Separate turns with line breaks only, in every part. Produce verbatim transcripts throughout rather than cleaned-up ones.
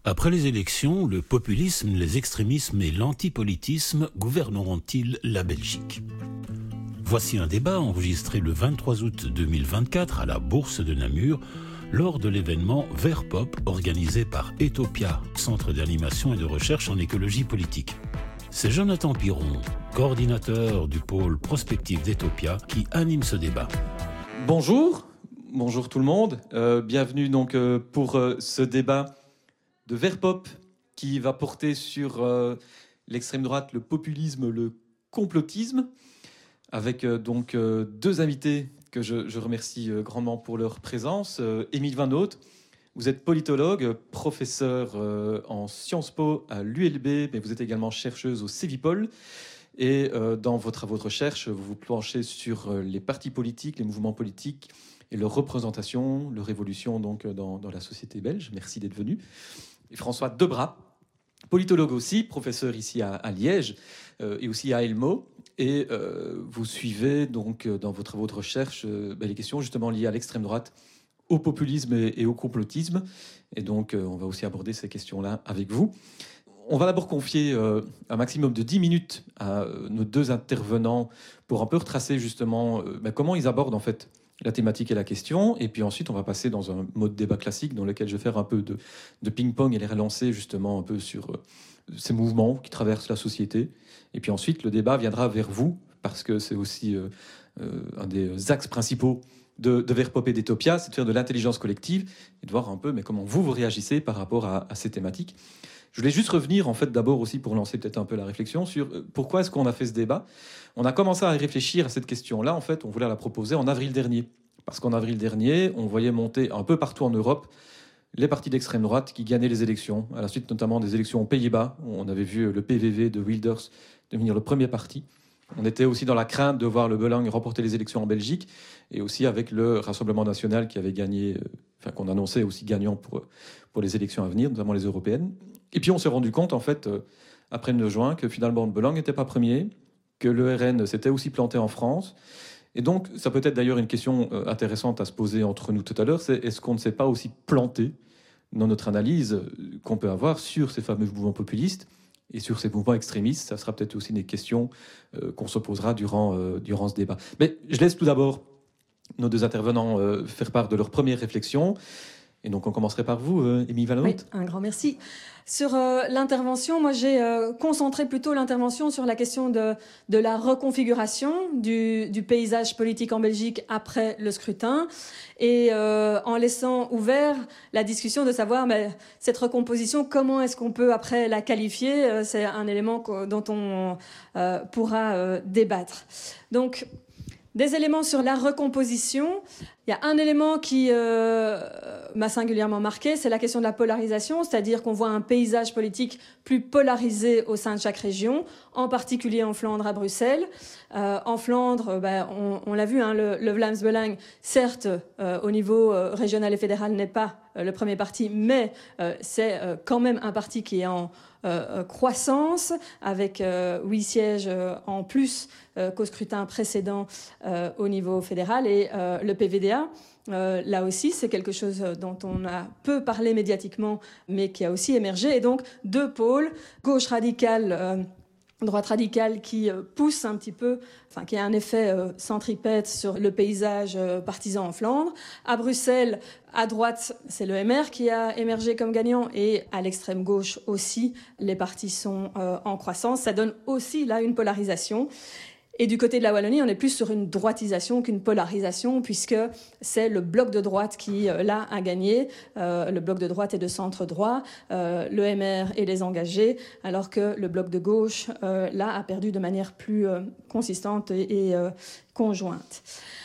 Après les élections, le populisme, les extrémismes et l'antipolitisme gouverneront-ils la Belgique ? Voici un débat enregistré le vingt-trois août deux mille vingt-quatre à la Bourse de Namur lors de l'événement Vert Pop organisé par Etopia, Centre d'animation et de recherche en écologie politique. C'est Jonathan Piron, coordinateur du pôle prospectif d'Etopia, qui anime ce débat.
Bonjour, bonjour tout le monde. Euh, bienvenue donc euh, pour euh, ce débat de Vert Pop qui va porter sur euh, l'extrême droite, le populisme, le complotisme, avec euh, donc euh, deux invités que je, je remercie euh, grandement pour leur présence. Euh, Émile Van Noot, vous êtes politologue, professeur euh, en Sciences Po à l'U L B, mais vous êtes également chercheuse au Cevipol. Et euh, dans vos travaux de recherche, vous vous planchez sur euh, les partis politiques, les mouvements politiques et leur représentation, leur évolution donc, dans, dans la société belge. Merci d'être venu. Et François Debras, politologue aussi, professeur ici à, à Liège euh, et aussi à Elmo. Et euh, vous suivez donc dans vos travaux de recherche euh, ben, les questions justement liées à l'extrême droite, au populisme et, et au complotisme. Et donc euh, on va aussi aborder ces questions-là avec vous. On va d'abord confier euh, un maximum de dix minutes à euh, nos deux intervenants pour un peu retracer justement euh, ben, comment ils abordent en fait la thématique et la question. Et puis ensuite, on va passer dans un mode débat classique dans lequel je vais faire un peu de, de ping-pong et les relancer justement un peu sur euh, ces mouvements qui traversent la société. Et puis ensuite, le débat viendra vers vous parce que c'est aussi euh, euh, un des axes principaux de, de Vert Pop et d'Etopia, c'est de faire de l'intelligence collective et de voir un peu mais comment vous, vous réagissez par rapport à, à ces thématiques. Je voulais juste revenir, en fait, d'abord aussi pour lancer peut-être un peu la réflexion sur pourquoi est-ce qu'on a fait ce débat. On a commencé à réfléchir à cette question-là, en fait, on voulait la proposer en avril dernier. Parce qu'en avril dernier, on voyait monter un peu partout en Europe les partis d'extrême droite qui gagnaient les élections, à la suite notamment des élections aux Pays-Bas, où on avait vu le P V V de Wilders devenir le premier parti. On était aussi dans la crainte de voir le Belang remporter les élections en Belgique, et aussi avec le Rassemblement national qui avait gagné, enfin qu'on annonçait aussi gagnant pour, pour les élections à venir, notamment les européennes. Et puis on s'est rendu compte, en fait, euh, après le neuf juin, que finalement le Belang n'était pas premier, que l'E R N s'était aussi planté en France. Et donc, ça peut être d'ailleurs une question euh, intéressante à se poser entre nous tout à l'heure, c'est est-ce qu'on ne s'est pas aussi planté dans notre analyse euh, qu'on peut avoir sur ces fameux mouvements populistes et sur ces mouvements extrémistes. Ça sera peut-être aussi des questions euh, qu'on se posera durant, euh, durant ce débat. Mais je laisse tout d'abord nos deux intervenants euh, faire part de leur première réflexion. Et donc, on commencerait par vous, euh, Émile Van Noot.
Oui, un grand merci. Sur euh, l'intervention, moi, j'ai euh, concentré plutôt l'intervention sur la question de, de la reconfiguration du, du paysage politique en Belgique après le scrutin et euh, en laissant ouvert la discussion de savoir mais, cette recomposition, comment est-ce qu'on peut après la qualifier. euh, C'est un élément dont on euh, pourra euh, débattre. Donc, des éléments sur la recomposition. Il y a un élément qui euh, m'a singulièrement marqué, c'est la question de la polarisation, c'est-à-dire qu'on voit un paysage politique plus polarisé au sein de chaque région, en particulier en Flandre, à Bruxelles. Euh, en Flandre, ben, on, on l'a vu, hein, le, le Vlaams Belang, certes, euh, au niveau euh, régional et fédéral, n'est pas euh, le premier parti, mais euh, c'est euh, quand même un parti qui est en euh, croissance, avec euh, huit sièges euh, en plus euh, qu'au scrutin précédent euh, au niveau fédéral. Et euh, le P V D A, Euh, là aussi, c'est quelque chose dont on a peu parlé médiatiquement, mais qui a aussi émergé. Et donc, deux pôles, gauche radicale, euh, droite radicale, qui euh, poussent un petit peu, enfin, qui a un effet euh, centripète sur le paysage euh, partisan en Flandre. À Bruxelles, à droite, c'est le M R qui a émergé comme gagnant, et à l'extrême gauche aussi, les partis sont euh, en croissance. Ça donne aussi, là, une polarisation. Et du côté de la Wallonie, on est plus sur une droitisation qu'une polarisation, puisque c'est le bloc de droite qui, là, a gagné. Euh, le bloc de droite est de centre droit, euh, le M R et les engagés, alors que le bloc de gauche, euh, là, a perdu de manière plus euh, consistante et, et euh, conjointe.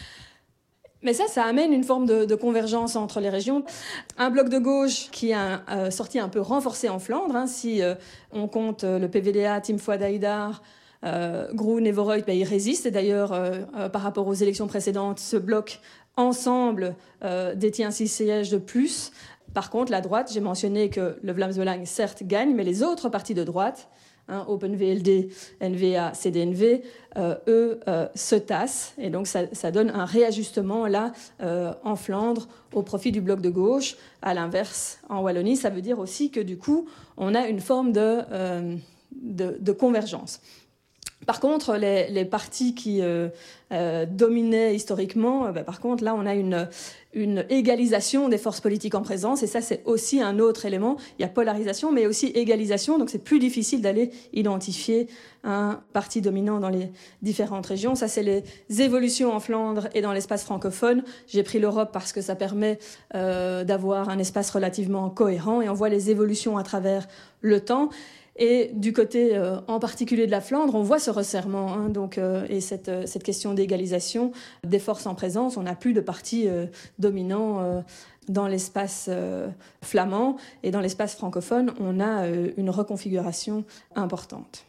Mais ça, ça amène une forme de, de convergence entre les régions. Un bloc de gauche qui a euh, sorti un peu renforcé en Flandre, hein, si euh, on compte euh, le P V D A, Tim Fouad-Haïdar, Euh, Groen et Voorhout, ben, ils résistent. Et d'ailleurs, euh, euh, par rapport aux élections précédentes, ce bloc, ensemble, euh, détient six sièges de plus. Par contre, la droite, j'ai mentionné que le Vlaams-Belang, certes, gagne, mais les autres partis de droite, hein, Open V L D, N V A, C D N V, euh, eux, euh, se tassent. Et donc, ça, ça donne un réajustement, là, euh, en Flandre, au profit du bloc de gauche. À l'inverse, en Wallonie, ça veut dire aussi que, du coup, on a une forme de, euh, de, de convergence. Par contre, les, les partis qui euh, euh, dominaient historiquement, euh, bah, par contre, là, on a une, une égalisation des forces politiques en présence, et ça, c'est aussi un autre élément. Il y a polarisation, mais aussi égalisation, donc c'est plus difficile d'aller identifier un parti dominant dans les différentes régions. Ça, c'est les évolutions en Flandre et dans l'espace francophone. J'ai pris l'Europe parce que ça permet euh, d'avoir un espace relativement cohérent, et on voit les évolutions à travers le temps. Et du côté euh, en particulier de la Flandre, on voit ce resserrement hein, donc, euh, et cette, euh, cette question d'égalisation des forces en présence. On n'a plus de partis euh, dominants euh, dans l'espace euh, flamand, et dans l'espace francophone, on a euh, une reconfiguration importante.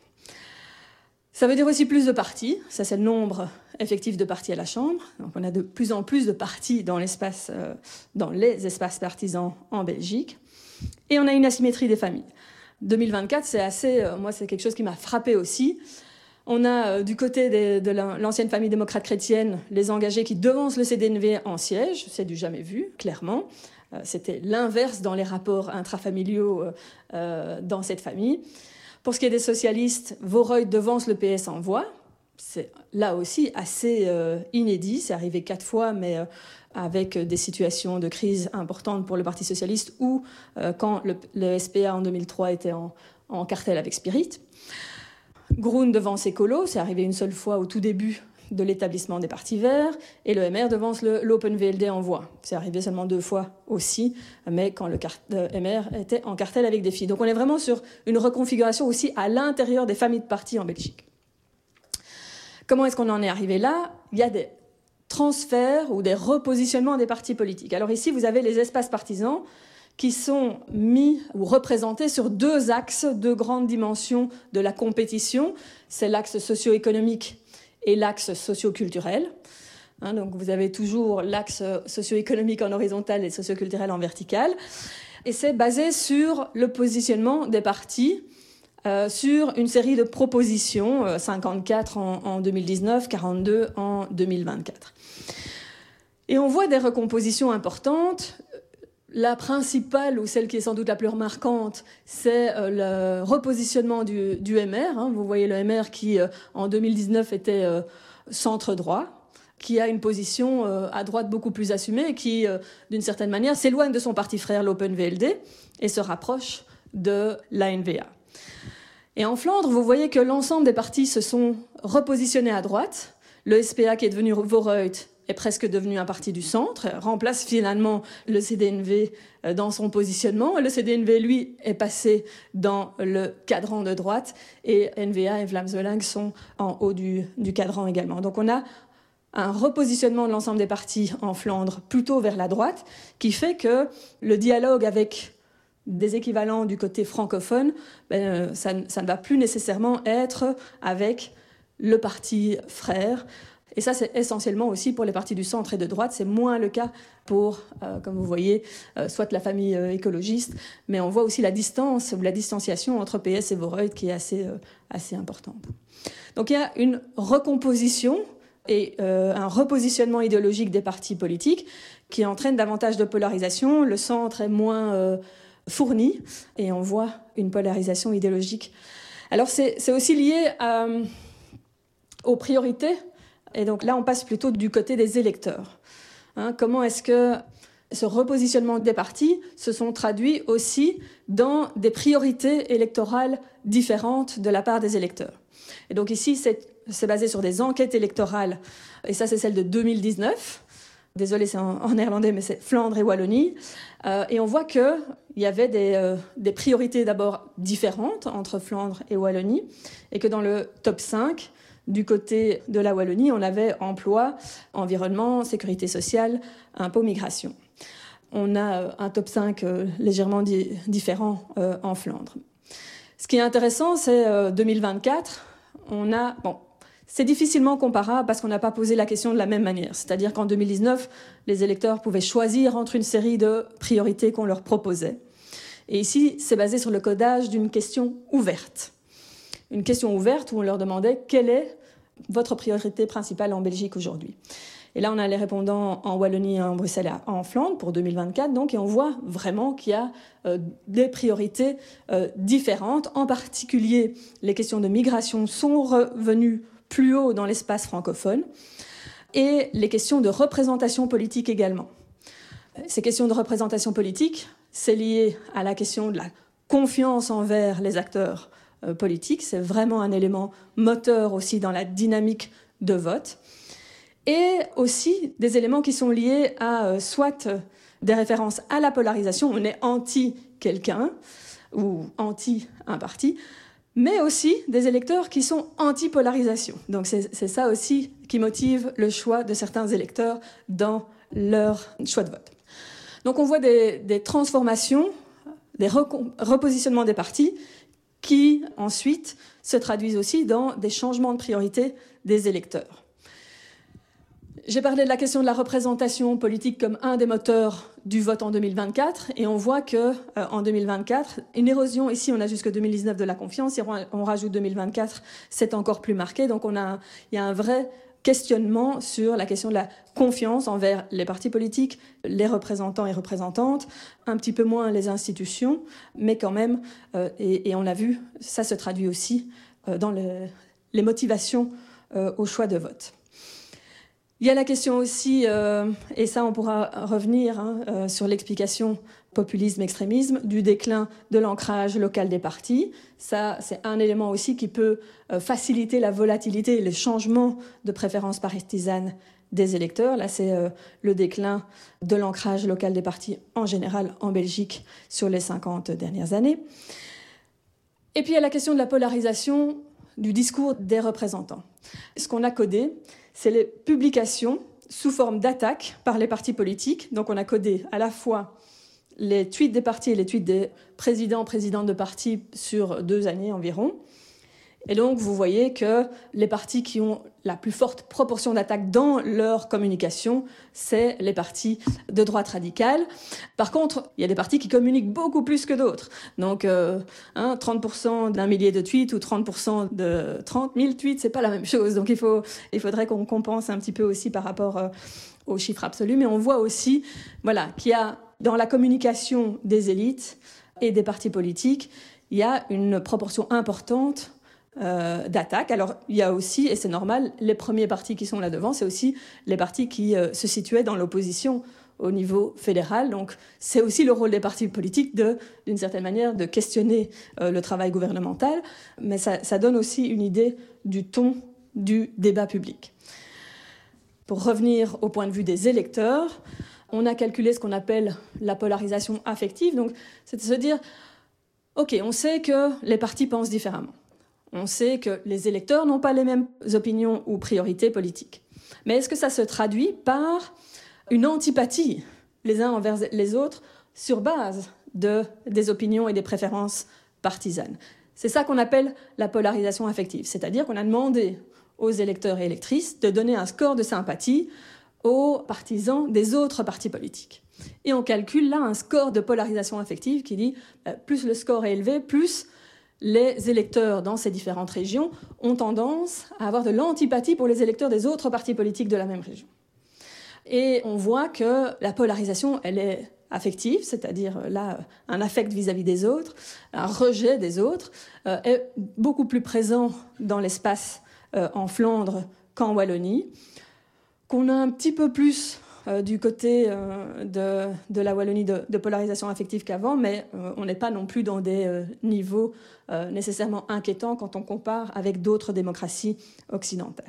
Ça veut dire aussi plus de partis. Ça, c'est le nombre effectif de partis à la Chambre. Donc, on a de plus en plus de partis dans, l'espace, euh, dans les espaces partisans en Belgique. Et on a une asymétrie des familles. deux mille vingt-quatre, c'est assez, euh, moi, c'est quelque chose qui m'a frappé aussi. On a euh, du côté des, de l'ancienne famille démocrate chrétienne les engagés qui devancent le C D N V en siège. C'est du jamais vu, clairement. Euh, c'était l'inverse dans les rapports intrafamiliaux euh, euh, dans cette famille. Pour ce qui est des socialistes, Voreuil devance le P S en voix. C'est là aussi assez euh, inédit. C'est arrivé quatre fois, mais euh, avec des situations de crise importantes pour le Parti socialiste, ou euh, quand le, le S P A en deux mille trois était en, en cartel avec Spirit. Groen devance Écolo, c'est arrivé une seule fois au tout début de l'établissement des partis verts, et le M R devance le, l'Open V L D en voix. C'est arrivé seulement deux fois aussi, mais quand le, car, le M R était en cartel avec des filles. Donc on est vraiment sur une reconfiguration aussi à l'intérieur des familles de partis en Belgique. Comment est-ce qu'on en est arrivé là ? Il y a des transferts ou des repositionnements des partis politiques. Alors ici, vous avez les espaces partisans qui sont mis ou représentés sur deux axes, deux grandes dimensions de la compétition. C'est l'axe socio-économique et l'axe socio-culturel. Hein, donc vous avez toujours l'axe socio-économique en horizontal et socio-culturel en vertical. Et c'est basé sur le positionnement des partis Euh, sur une série de propositions, euh, cinquante-quatre en, en deux mille dix-neuf, quarante-deux en deux mille vingt-quatre. Et on voit des recompositions importantes. La principale, ou celle qui est sans doute la plus remarquante, c'est euh, le repositionnement du, du M R. Hein. Vous voyez le M R qui, euh, en deux mille dix-neuf, était euh, centre-droit, qui a une position euh, à droite beaucoup plus assumée, et qui, euh, d'une certaine manière, s'éloigne de son parti frère, l'Open V L D, et se rapproche de l'A N V A. Et en Flandre, vous voyez que l'ensemble des partis se sont repositionnés à droite. Le S P A, qui est devenu Voreuil, est presque devenu un parti du centre, remplace finalement le C D N V dans son positionnement. Le C D N V, lui, est passé dans le cadran de droite, et N V A et Vlaams-Belang sont en haut du, du cadran également. Donc on a un repositionnement de l'ensemble des partis en Flandre plutôt vers la droite, qui fait que le dialogue avec des équivalents du côté francophone, ben, ça, ça ne va plus nécessairement être avec le parti frère. Et ça, c'est essentiellement aussi pour les partis du centre et de droite. C'est moins le cas pour, euh, comme vous voyez, euh, soit la famille euh, écologiste, mais on voit aussi la distance, ou la distanciation entre P S et Voreuil qui est assez, euh, assez importante. Donc il y a une recomposition et euh, un repositionnement idéologique des partis politiques qui entraîne davantage de polarisation. Le centre est moins euh, fourni, et on voit une polarisation idéologique. Alors c'est, c'est aussi lié à, aux priorités, et donc là on passe plutôt du côté des électeurs. Hein, comment est-ce que ce repositionnement des partis se sont traduits aussi dans des priorités électorales différentes de la part des électeurs. Et donc ici c'est, c'est basé sur des enquêtes électorales, et ça c'est celle de deux mille dix-neuf. Désolée, c'est en, en néerlandais, mais c'est Flandre et Wallonie. Euh, et on voit qu'il y avait des, euh, des priorités d'abord différentes entre Flandre et Wallonie, et que dans le top cinq, du côté de la Wallonie, on avait emploi, environnement, sécurité sociale, impôts, migration. On a euh, un top cinq euh, légèrement di- différent euh, en Flandre. Ce qui est intéressant, c'est euh, deux mille vingt-quatre, on a... Bon, C'est difficilement comparable parce qu'on n'a pas posé la question de la même manière. C'est-à-dire qu'en deux mille dix-neuf, les électeurs pouvaient choisir entre une série de priorités qu'on leur proposait. Et ici, c'est basé sur le codage d'une question ouverte. Une question ouverte où on leur demandait quelle est votre priorité principale en Belgique aujourd'hui. Et là, on a les répondants en Wallonie, en Bruxelles et en Flandre pour deux mille vingt-quatre. Donc, et on voit vraiment qu'il y a euh, des priorités euh, différentes. En particulier, les questions de migration sont revenues plus haut dans l'espace francophone. Et les questions de représentation politique également. Ces questions de représentation politique, c'est lié à la question de la confiance envers les acteurs euh, politiques. C'est vraiment un élément moteur aussi dans la dynamique de vote. Et aussi des éléments qui sont liés à euh, soit euh, des références à la polarisation, on est anti-quelqu'un ou anti-un parti, mais aussi des électeurs qui sont anti-polarisation. Donc c'est, c'est ça aussi qui motive le choix de certains électeurs dans leur choix de vote. Donc on voit des, des transformations, des recom- repositionnements des partis qui ensuite se traduisent aussi dans des changements de priorité des électeurs. J'ai parlé de la question de la représentation politique comme un des moteurs du vote en deux mille vingt-quatre, et on voit que euh, en deux mille vingt-quatre, une érosion, ici on a jusque deux mille dix-neuf de la confiance, et on rajoute deux mille vingt-quatre, c'est encore plus marqué, donc on a, il y a un vrai questionnement sur la question de la confiance envers les partis politiques, les représentants et représentantes, un petit peu moins les institutions, mais quand même, euh, et, et on l'a vu, ça se traduit aussi euh, dans le, les motivations euh, au choix de vote. Il y a la question aussi, euh, et ça on pourra revenir hein, euh, sur l'explication populisme-extrémisme, du déclin de l'ancrage local des partis. Ça, c'est un élément aussi qui peut euh, faciliter la volatilité et les changements de préférence partisane des électeurs. Là, c'est euh, le déclin de l'ancrage local des partis en général en Belgique sur les cinquante dernières années. Et puis il y a la question de la polarisation du discours des représentants. Ce qu'on a codé, c'est les publications sous forme d'attaques par les partis politiques. Donc on a codé à la fois les tweets des partis et les tweets des présidents, présidentes de partis sur deux années environ. Et donc vous voyez que les partis qui ont la plus forte proportion d'attaques dans leur communication, c'est les partis de droite radicale. Par contre, il y a des partis qui communiquent beaucoup plus que d'autres. Donc euh, hein, trente pour cent d'un millier de tweets ou trente pour cent de trente mille tweets, c'est pas la même chose. Donc il, faut, il faudrait qu'on compense un petit peu aussi par rapport euh, aux chiffres absolus. Mais on voit aussi voilà, qu'il y a dans la communication des élites et des partis politiques, il y a une proportion importante Euh, d'attaque. Alors, il y a aussi, et c'est normal, les premiers partis qui sont là devant, c'est aussi les partis qui euh, se situaient dans l'opposition au niveau fédéral. Donc, c'est aussi le rôle des partis politiques de, d'une certaine manière, de questionner euh, le travail gouvernemental, mais ça, ça donne aussi une idée du ton du débat public. Pour revenir au point de vue des électeurs, on a calculé ce qu'on appelle la polarisation affective. Donc, c'est de se dire, OK, on sait que les partis pensent différemment. On sait que les électeurs n'ont pas les mêmes opinions ou priorités politiques. Mais est-ce que ça se traduit par une antipathie les uns envers les autres sur base de, des opinions et des préférences partisanes? C'est ça qu'on appelle la polarisation affective. C'est-à-dire qu'on a demandé aux électeurs et électrices de donner un score de sympathie aux partisans des autres partis politiques. Et on calcule là un score de polarisation affective qui dit euh, plus le score est élevé, plus les électeurs dans ces différentes régions ont tendance à avoir de l'antipathie pour les électeurs des autres partis politiques de la même région. Et on voit que la polarisation, elle est affective, c'est-à-dire là, un affect vis-à-vis des autres, un rejet des autres, euh, est beaucoup plus présent dans l'espace euh, en Flandre qu'en Wallonie, qu'on a un petit peu plus Euh, du côté euh, de, de la Wallonie de, de polarisation affective qu'avant, mais euh, on n'est pas non plus dans des euh, niveaux euh, nécessairement inquiétants quand on compare avec d'autres démocraties occidentales.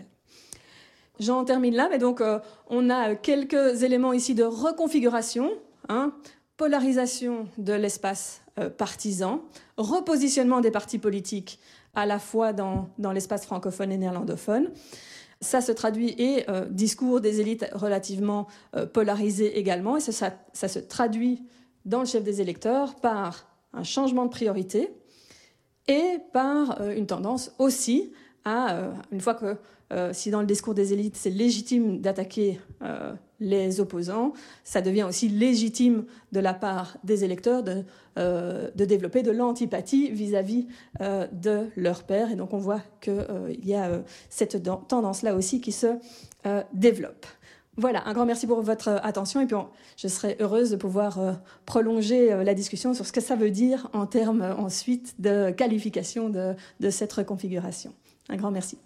J'en termine là, mais donc euh, on a quelques éléments ici de reconfiguration, hein, polarisation de l'espace euh, partisan, repositionnement des partis politiques à la fois dans, dans l'espace francophone et néerlandophone. Ça se traduit, et euh, discours des élites relativement euh, polarisés également, et ça, ça, ça se traduit dans le chef des électeurs par un changement de priorité et par euh, une tendance aussi à, euh, une fois que, euh, si dans le discours des élites, c'est légitime d'attaquer euh, les opposants, ça devient aussi légitime de la part des électeurs de, euh, de développer de l'antipathie vis-à-vis euh, de leur père. Et donc on voit qu'il euh, y a euh, cette tendance-là aussi qui se euh, développe. Voilà, un grand merci pour votre attention et puis on, je serais heureuse de pouvoir euh, prolonger euh, la discussion sur ce que ça veut dire en termes euh, ensuite de qualification de, de cette reconfiguration. Un grand merci.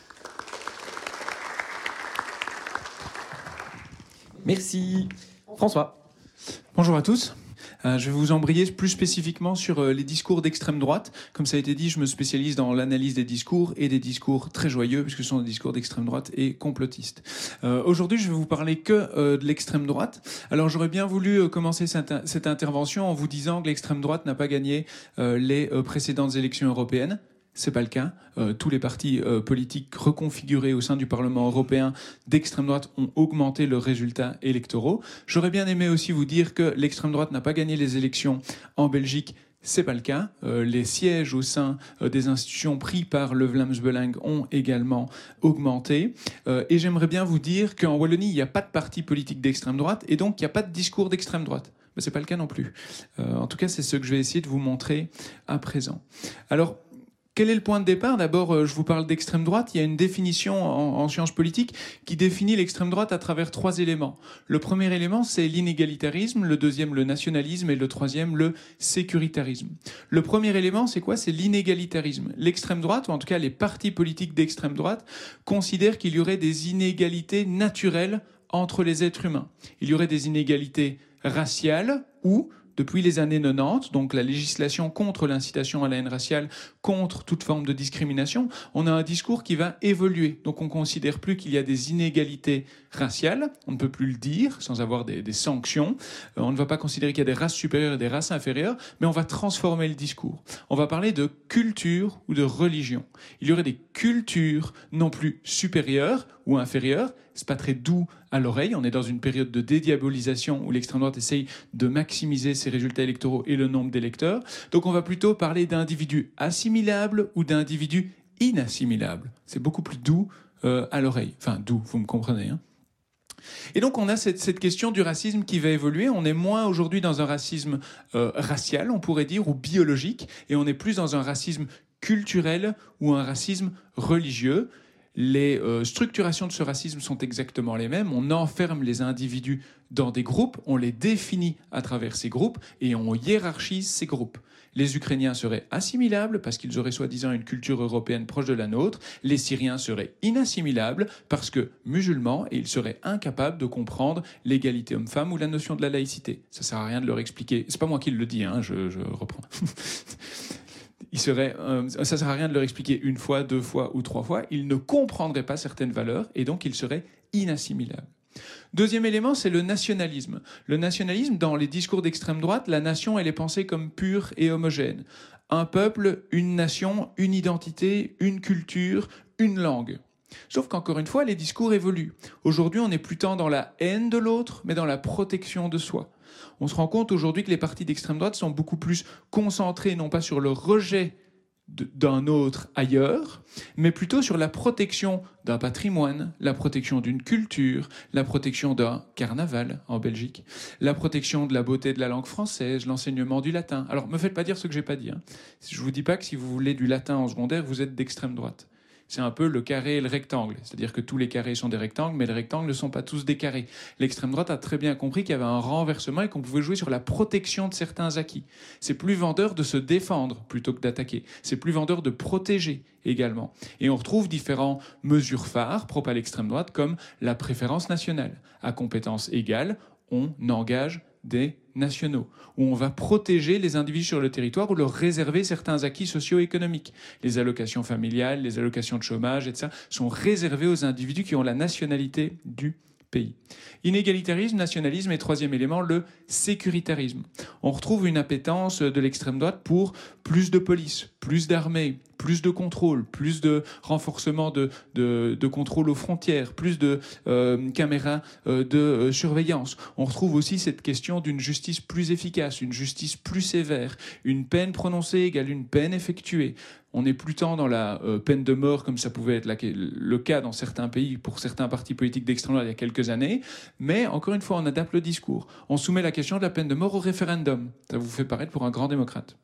Merci. François.
Bonjour à tous. Euh, je vais vous embrayer plus spécifiquement sur euh, les discours d'extrême droite. Comme ça a été dit, je me spécialise dans l'analyse des discours et des discours très joyeux, puisque ce sont des discours d'extrême droite et complotistes. Euh, aujourd'hui, je vais vous parler que euh, de l'extrême droite. Alors, j'aurais bien voulu euh, commencer cette, cette intervention en vous disant que l'extrême droite n'a pas gagné euh, les euh, précédentes élections européennes. C'est pas le cas. Euh, tous les partis euh, politiques reconfigurés au sein du Parlement européen d'extrême droite ont augmenté leurs résultats électoraux. J'aurais bien aimé aussi vous dire que l'extrême droite n'a pas gagné les élections en Belgique. C'est pas le cas. Euh, les sièges au sein euh, des institutions pris par le Vlaams Belang ont également augmenté. Euh, et j'aimerais bien vous dire qu'en Wallonie, il n'y a pas de parti politique d'extrême droite et donc il n'y a pas de discours d'extrême droite. Mais c'est pas le cas non plus. Euh, en tout cas, c'est ce que je vais essayer de vous montrer à présent. Alors, quel est le point de départ ? D'abord, je vous parle d'extrême droite. Il y a une définition en, en sciences politiques qui définit l'extrême droite à travers trois éléments. Le premier élément, c'est l'inégalitarisme. Le deuxième, le nationalisme. Et le troisième, le sécuritarisme. Le premier élément, c'est quoi ? C'est l'inégalitarisme. L'extrême droite, ou en tout cas les partis politiques d'extrême droite, considèrent qu'il y aurait des inégalités naturelles entre les êtres humains. Il y aurait des inégalités raciales ou depuis les années quatre-vingt-dix, donc la législation contre l'incitation à la haine raciale, contre toute forme de discrimination, on a un discours qui va évoluer. Donc on ne considère plus qu'il y a des inégalités raciales, on ne peut plus le dire sans avoir des, des sanctions, euh, on ne va pas considérer qu'il y a des races supérieures et des races inférieures, mais on va transformer le discours. On va parler de culture ou de religion. Il y aurait des cultures non plus supérieures ou inférieures, c'est pas très doux à l'oreille. On est dans une période de dédiabolisation où l'extrême droite essaye de maximiser ses résultats électoraux et le nombre d'électeurs. Donc on va plutôt parler d'individus assimilables ou d'individus inassimilables. C'est beaucoup plus doux euh, à l'oreille. Enfin, doux, vous me comprenez, hein. Et donc on a cette, cette question du racisme qui va évoluer. On est moins aujourd'hui dans un racisme euh, racial, on pourrait dire, ou biologique, et on est plus dans un racisme culturel ou un racisme religieux. Les euh, structurations de ce racisme sont exactement les mêmes. On enferme les individus dans des groupes, on les définit à travers ces groupes et on hiérarchise ces groupes. Les Ukrainiens seraient assimilables parce qu'ils auraient soi-disant une culture européenne proche de la nôtre. Les Syriens seraient inassimilables parce que musulmans et ils seraient incapables de comprendre l'égalité homme-femme ou la notion de la laïcité. Ça sert à rien de leur expliquer. C'est pas moi qui le dis, hein, je, je reprends. Il serait, euh, ça ne sert à rien de leur expliquer une fois, deux fois ou trois fois. Ils ne comprendraient pas certaines valeurs et donc ils seraient inassimilables. Deuxième élément, c'est le nationalisme. Le nationalisme, dans les discours d'extrême droite, la nation, elle est pensée comme pure et homogène. Un peuple, une nation, une identité, une culture, une langue. Sauf qu'encore une fois, les discours évoluent. Aujourd'hui, on n'est plus tant dans la haine de l'autre, mais dans la protection de soi. On se rend compte aujourd'hui que les partis d'extrême droite sont beaucoup plus concentrés, non pas sur le rejet d'un autre ailleurs, mais plutôt sur la protection d'un patrimoine, la protection d'une culture, la protection d'un carnaval en Belgique, la protection de la beauté de la langue française, l'enseignement du latin. Alors, me faites pas dire ce que j'ai pas dit, hein. Je vous dis pas que si vous voulez du latin en secondaire, vous êtes d'extrême droite. C'est un peu le carré et le rectangle. C'est-à-dire que tous les carrés sont des rectangles, mais les rectangles ne sont pas tous des carrés. L'extrême droite a très bien compris qu'il y avait un renversement et qu'on pouvait jouer sur la protection de certains acquis. C'est plus vendeur de se défendre plutôt que d'attaquer. C'est plus vendeur de protéger également. Et on retrouve différentes mesures phares propres à l'extrême droite, comme la préférence nationale. À compétences égales, on engage des nationaux, où on va protéger les individus sur le territoire ou leur réserver certains acquis socio-économiques. Les allocations familiales, les allocations de chômage, et cetera sont réservées aux individus qui ont la nationalité du pays. Inégalitarisme, nationalisme et troisième élément, le sécuritarisme. On retrouve une appétence de l'extrême droite pour plus de police, plus d'armées, plus de contrôle, plus de renforcement de, de, de contrôle aux frontières, plus de euh, caméras euh, de euh, surveillance. On retrouve aussi cette question d'une justice plus efficace, une justice plus sévère, une peine prononcée égale une peine effectuée. On n'est plus tant dans la euh, peine de mort comme ça pouvait être la, le cas dans certains pays pour certains partis politiques d'extrême droite il y a quelques années, mais encore une fois on adapte le discours. On soumet la question de la peine de mort au référendum. Ça vous fait paraître pour un grand démocrate.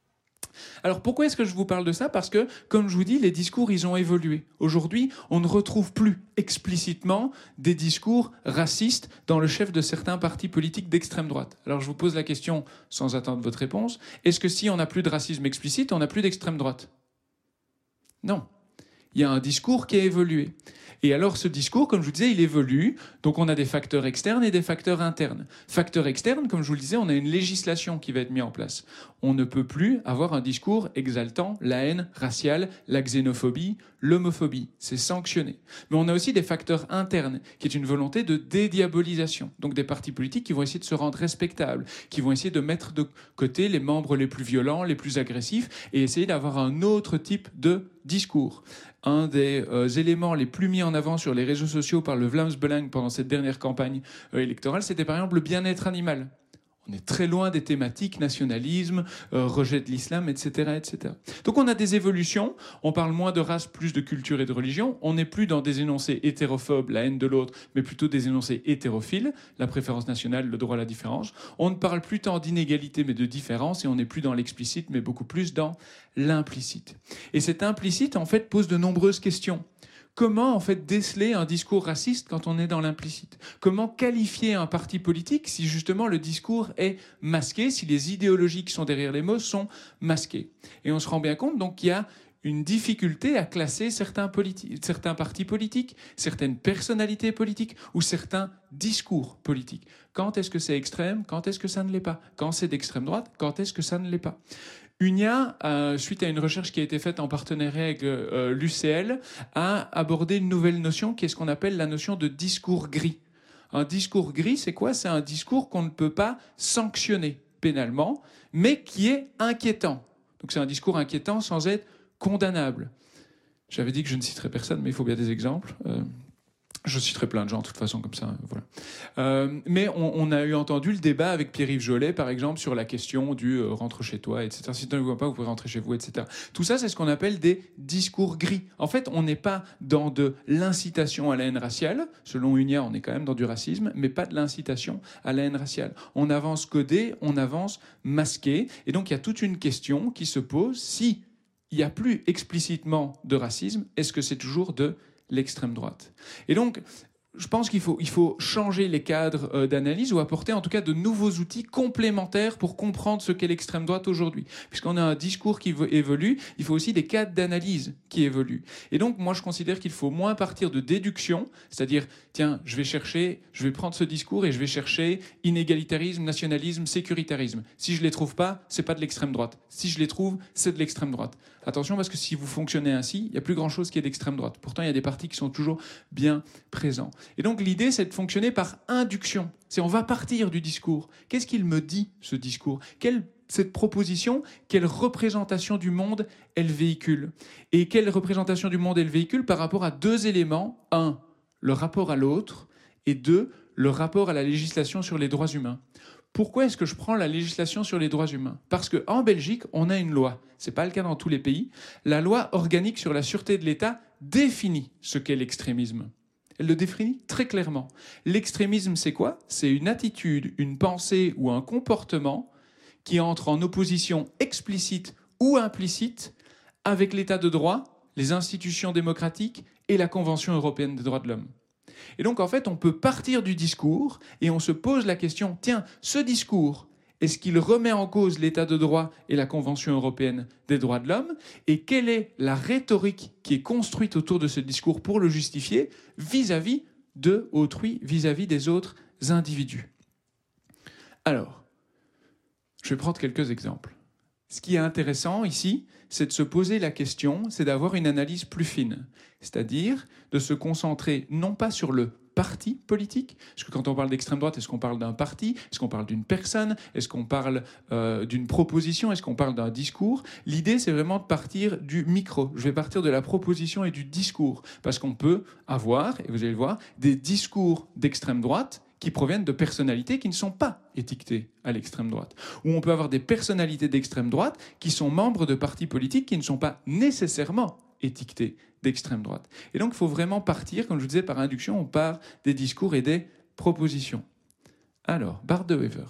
Alors pourquoi est-ce que je vous parle de ça? Parce que, comme je vous dis, les discours, ils ont évolué. Aujourd'hui, on ne retrouve plus explicitement des discours racistes dans le chef de certains partis politiques d'extrême droite. Alors je vous pose la question, sans attendre votre réponse, est-ce que si on n'a plus de racisme explicite, on n'a plus d'extrême droite? Non. Il y a un discours qui a évolué. Et alors ce discours, comme je vous disais, il évolue. Donc on a des facteurs externes et des facteurs internes. Facteurs externes, comme je vous le disais, on a une législation qui va être mise en place. On ne peut plus avoir un discours exaltant la haine raciale, la xénophobie, l'homophobie. C'est sanctionné. Mais on a aussi des facteurs internes, qui est une volonté de dédiabolisation. Donc des partis politiques qui vont essayer de se rendre respectables, qui vont essayer de mettre de côté les membres les plus violents, les plus agressifs, et essayer d'avoir un autre type de discours. Un des euh, éléments les plus mis en avant sur les réseaux sociaux par le Vlaams Belang pendant cette dernière campagne euh, électorale, c'était par exemple le bien-être animal. On est très loin des thématiques nationalisme, euh, rejet de l'islam, et cetera, et cetera. Donc on a des évolutions, on parle moins de race, plus de culture et de religion, on n'est plus dans des énoncés hétérophobes, la haine de l'autre, mais plutôt des énoncés hétérophiles, la préférence nationale, le droit à la différence. On ne parle plus tant d'inégalité mais de différence, et on n'est plus dans l'explicite mais beaucoup plus dans l'implicite. Et cet implicite, en fait, pose de nombreuses questions. Comment, en fait, déceler un discours raciste quand on est dans l'implicite? Comment qualifier un parti politique si, justement, le discours est masqué, si les idéologies qui sont derrière les mots sont masquées? Et on se rend bien compte, donc, qu'il y a une difficulté à classer certains, politi- certains partis politiques, certaines personnalités politiques ou certains discours politiques. Quand est-ce que c'est extrême? Quand est-ce que ça ne l'est pas? Quand c'est d'extrême droite? Quand est-ce que ça ne l'est pas? U N I A, euh, suite à une recherche qui a été faite en partenariat avec euh, l'U C L, a abordé une nouvelle notion qui est ce qu'on appelle la notion de discours gris. Un discours gris, c'est quoi? C'est un discours qu'on ne peut pas sanctionner pénalement, mais qui est inquiétant. Donc c'est un discours inquiétant sans être condamnable. J'avais dit que je ne citerais personne, mais il faut bien des exemples. Euh, Je citerai plein de gens, de toute façon, comme ça. Voilà. Euh, mais on, on a eu entendu le débat avec Pierre-Yves Jolet, par exemple, sur la question du euh, « rentre chez toi », et cetera. Si tu ne le vois pas, vous pouvez rentrer chez vous, et cetera. Tout ça, c'est ce qu'on appelle des discours gris. En fait, on n'est pas dans de l'incitation à la haine raciale. Selon U N I A, on est quand même dans du racisme, mais pas de l'incitation à la haine raciale. On avance codé, on avance masqué. Et donc, il y a toute une question qui se pose. Si il n'y a plus explicitement de racisme, est-ce que c'est toujours de l'extrême droite? Et donc, je pense qu'il faut, il faut changer les cadres euh, d'analyse ou apporter en tout cas de nouveaux outils complémentaires pour comprendre ce qu'est l'extrême droite aujourd'hui. Puisqu'on a un discours qui évolue, il faut aussi des cadres d'analyse qui évoluent. Et donc, moi, je considère qu'il faut moins partir de déduction, c'est-à-dire, tiens, je vais chercher, je vais prendre ce discours et je vais chercher inégalitarisme, nationalisme, sécuritarisme. Si je ne les trouve pas, c'est pas de l'extrême droite. Si je les trouve, c'est de l'extrême droite. Attention, parce que si vous fonctionnez ainsi, il n'y a plus grand-chose qui est d'extrême droite. Pourtant, il y a des partis qui sont toujours bien présents. Et donc, l'idée, c'est de fonctionner par induction. C'est on va partir du discours. Qu'est-ce qu'il me dit, ce discours? Quelle, cette proposition, quelle représentation du monde elle véhicule? Et quelle représentation du monde elle véhicule par rapport à deux éléments? Un, le rapport à l'autre. Et deux, le rapport à la législation sur les droits humains. Pourquoi est-ce que je prends la législation sur les droits humains? Parce qu'en Belgique, on a une loi. Ce n'est pas le cas dans tous les pays. La loi organique sur la sûreté de l'État définit ce qu'est l'extrémisme. Elle le définit très clairement. L'extrémisme, c'est quoi? C'est une attitude, une pensée ou un comportement qui entre en opposition explicite ou implicite avec l'État de droit, les institutions démocratiques et la Convention européenne des droits de l'homme. Et donc, en fait, on peut partir du discours et on se pose la question, tiens, ce discours, est-ce qu'il remet en cause l'État de droit et la Convention européenne des droits de l'homme? Et quelle est la rhétorique qui est construite autour de ce discours pour le justifier vis-à-vis de autrui, vis-à-vis des autres individus? Alors, je vais prendre quelques exemples. Ce qui est intéressant ici, c'est de se poser la question, c'est d'avoir une analyse plus fine, c'est-à-dire de se concentrer non pas sur le parti politique? Parce que quand on parle d'extrême droite, est-ce qu'on parle d'un parti? Est-ce qu'on parle d'une personne? Est-ce qu'on parle euh, d'une proposition? Est-ce qu'on parle d'un discours? L'idée, c'est vraiment de partir du micro. Je vais partir de la proposition et du discours. Parce qu'on peut avoir, et vous allez le voir, des discours d'extrême droite qui proviennent de personnalités qui ne sont pas étiquetées à l'extrême droite. Ou on peut avoir des personnalités d'extrême droite qui sont membres de partis politiques qui ne sont pas nécessairement étiquetés d'extrême droite. Et donc, il faut vraiment partir, comme je vous disais, par induction, on part des discours et des propositions. Alors, Bart de Wever,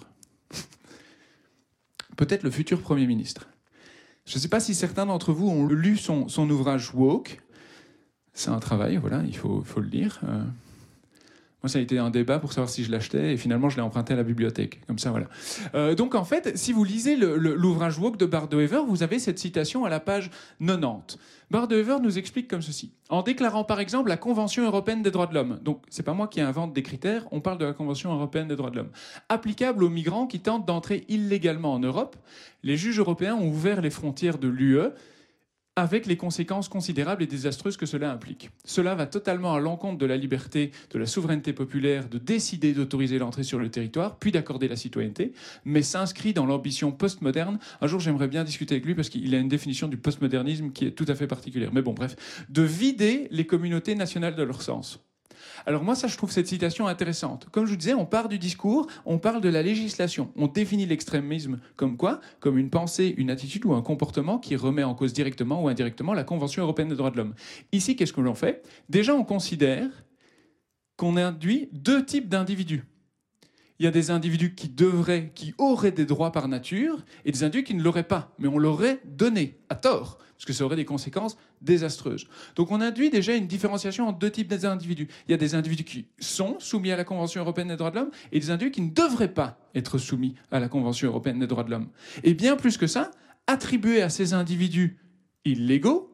peut-être le futur Premier ministre. Je ne sais pas si certains d'entre vous ont lu son, son ouvrage « Woke ». C'est un travail, voilà, il faut, faut le lire. Euh... Moi, ça a été un débat pour savoir si je l'achetais, et finalement, je l'ai emprunté à la bibliothèque. Comme ça, voilà. Euh, donc, en fait, si vous lisez le, le, l'ouvrage Woke de Bart de Wever, vous avez cette citation à la page quatre-vingt-dix. Bart de Wever nous explique comme ceci. En déclarant, par exemple, la Convention européenne des droits de l'homme. Donc, c'est pas moi qui invente des critères, on parle de la Convention européenne des droits de l'homme. Applicable aux migrants qui tentent d'entrer illégalement en Europe, les juges européens ont ouvert les frontières de l'U E avec les conséquences considérables et désastreuses que cela implique. Cela va totalement à l'encontre de la liberté, de la souveraineté populaire, de décider d'autoriser l'entrée sur le territoire, puis d'accorder la citoyenneté, mais s'inscrit dans l'ambition postmoderne. Un jour, j'aimerais bien discuter avec lui parce qu'il a une définition du postmodernisme qui est tout à fait particulière. Mais bon, bref, de vider les communautés nationales de leur sens. Alors moi, ça, je trouve cette citation intéressante. Comme je vous disais, on part du discours, on parle de la législation. On définit l'extrémisme comme quoi? Comme une pensée, une attitude ou un comportement qui remet en cause directement ou indirectement la Convention européenne des droits de l'homme. Ici, qu'est-ce que l'on fait? Déjà, on considère qu'on induit deux types d'individus. Il y a des individus qui devraient, qui auraient des droits par nature, et des individus qui ne l'auraient pas, mais on l'aurait donné, à tort, parce que ça aurait des conséquences désastreuses. Donc on induit déjà une différenciation entre deux types d'individus. Il y a des individus qui sont soumis à la Convention européenne des droits de l'homme, et des individus qui ne devraient pas être soumis à la Convention européenne des droits de l'homme. Et bien plus que ça, attribuer à ces individus illégaux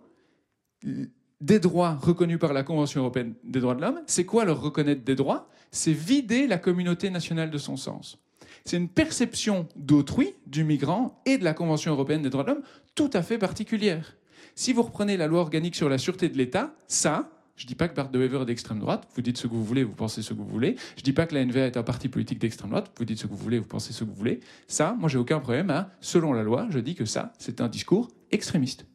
des droits reconnus par la Convention européenne des droits de l'homme, c'est quoi leur reconnaître des droits? C'est vider la communauté nationale de son sens. C'est une perception d'autrui, du migrant et de la Convention européenne des droits de l'homme tout à fait particulière. Si vous reprenez la loi organique sur la sûreté de l'État, ça, je ne dis pas que Bart de Wever est d'extrême droite, vous dites ce que vous voulez, vous pensez ce que vous voulez. Je ne dis pas que la N V A est un parti politique d'extrême droite, vous dites ce que vous voulez, vous pensez ce que vous voulez. Ça, moi, j'ai aucun problème à, selon la loi, je dis que ça, c'est un discours extrémiste.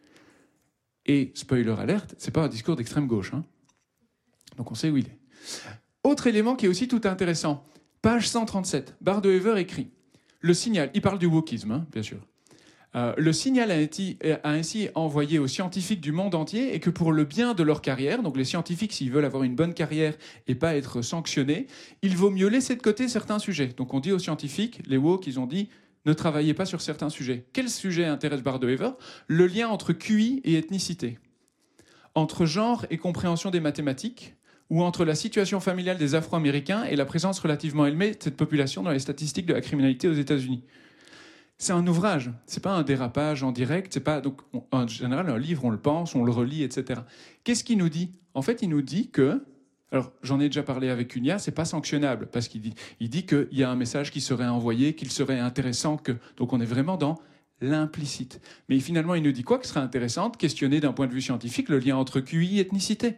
Et, spoiler alerte, c'est pas un discours d'extrême gauche. Hein. Donc on sait où il est. Autre élément qui est aussi tout intéressant. Page cent trente-sept, Bart de Wever écrit « Le signal », il parle du wokisme, hein, bien sûr. Euh, le signal a, été, a ainsi envoyé aux scientifiques du monde entier et que pour le bien de leur carrière, donc les scientifiques, s'ils veulent avoir une bonne carrière et pas être sanctionnés, il vaut mieux laisser de côté certains sujets. Donc on dit aux scientifiques, les woke, ils ont dit « Ne travaillez pas sur certains sujets ». Quel sujet intéresse Bart de Wever? Le lien entre Q I et ethnicité, entre genre et compréhension des mathématiques, ou entre la situation familiale des Afro-Américains et la présence relativement élevée de cette population dans les statistiques de la criminalité aux États-Unis. C'est un ouvrage, c'est pas un dérapage en direct, c'est pas donc on, en général un livre on le pense, on le relit, et cetera. Qu'est-ce qu'il nous dit? En fait, il nous dit que, alors j'en ai déjà parlé avec Unia, c'est pas sanctionnable parce qu'il dit, il dit qu'il y a un message qui serait envoyé, qu'il serait intéressant que, donc on est vraiment dans l'implicite. Mais finalement, il nous dit quoi qui serait intéressant? Questionner d'un point de vue scientifique le lien entre Q I et ethnicité.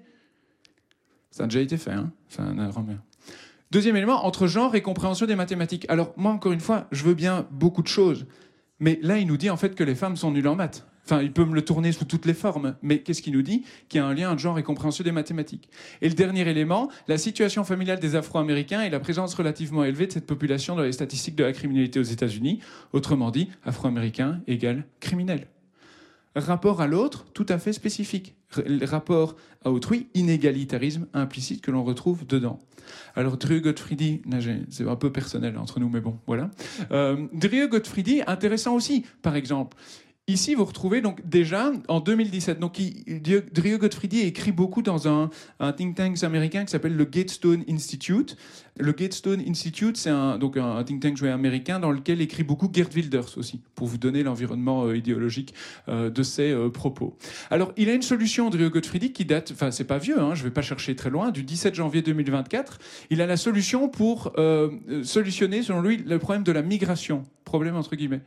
Ça a déjà été fait, hein. Enfin, deuxième élément, entre genre et compréhension des mathématiques. Alors, moi, encore une fois, je veux bien beaucoup de choses. Mais là, il nous dit en fait que les femmes sont nulles en maths. Enfin, il peut me le tourner sous toutes les formes. Mais qu'est-ce qu'il nous dit? Qu'il y a un lien entre genre et compréhension des mathématiques. Et le dernier élément, la situation familiale des Afro-Américains et la présence relativement élevée de cette population dans les statistiques de la criminalité aux États-Unis. Autrement dit, Afro-Américain égale criminel. Rapport à l'autre, tout à fait spécifique. Rapport à autrui, inégalitarisme implicite que l'on retrouve dedans. Alors, Drew Gottfriedi, c'est un peu personnel entre nous, mais bon, voilà. Euh, Drew Gottfriedi, intéressant aussi, par exemple. Ici, vous retrouvez donc déjà en deux mille dix-sept. Donc, Drew Gottfriedi écrit beaucoup dans un, un think tank américain qui s'appelle le Gatestone Institute. Le Gatestone Institute, c'est un, donc un think tank américain dans lequel écrit beaucoup Geert Wilders aussi, pour vous donner l'environnement euh, idéologique euh, de ses euh, propos. Alors, il a une solution, Drew Gottfriedi, qui date, enfin, c'est pas vieux, hein, je vais pas chercher très loin, du dix-sept janvier deux mille vingt-quatre. Il a la solution pour euh, solutionner, selon lui, le problème de la migration. Problème entre guillemets.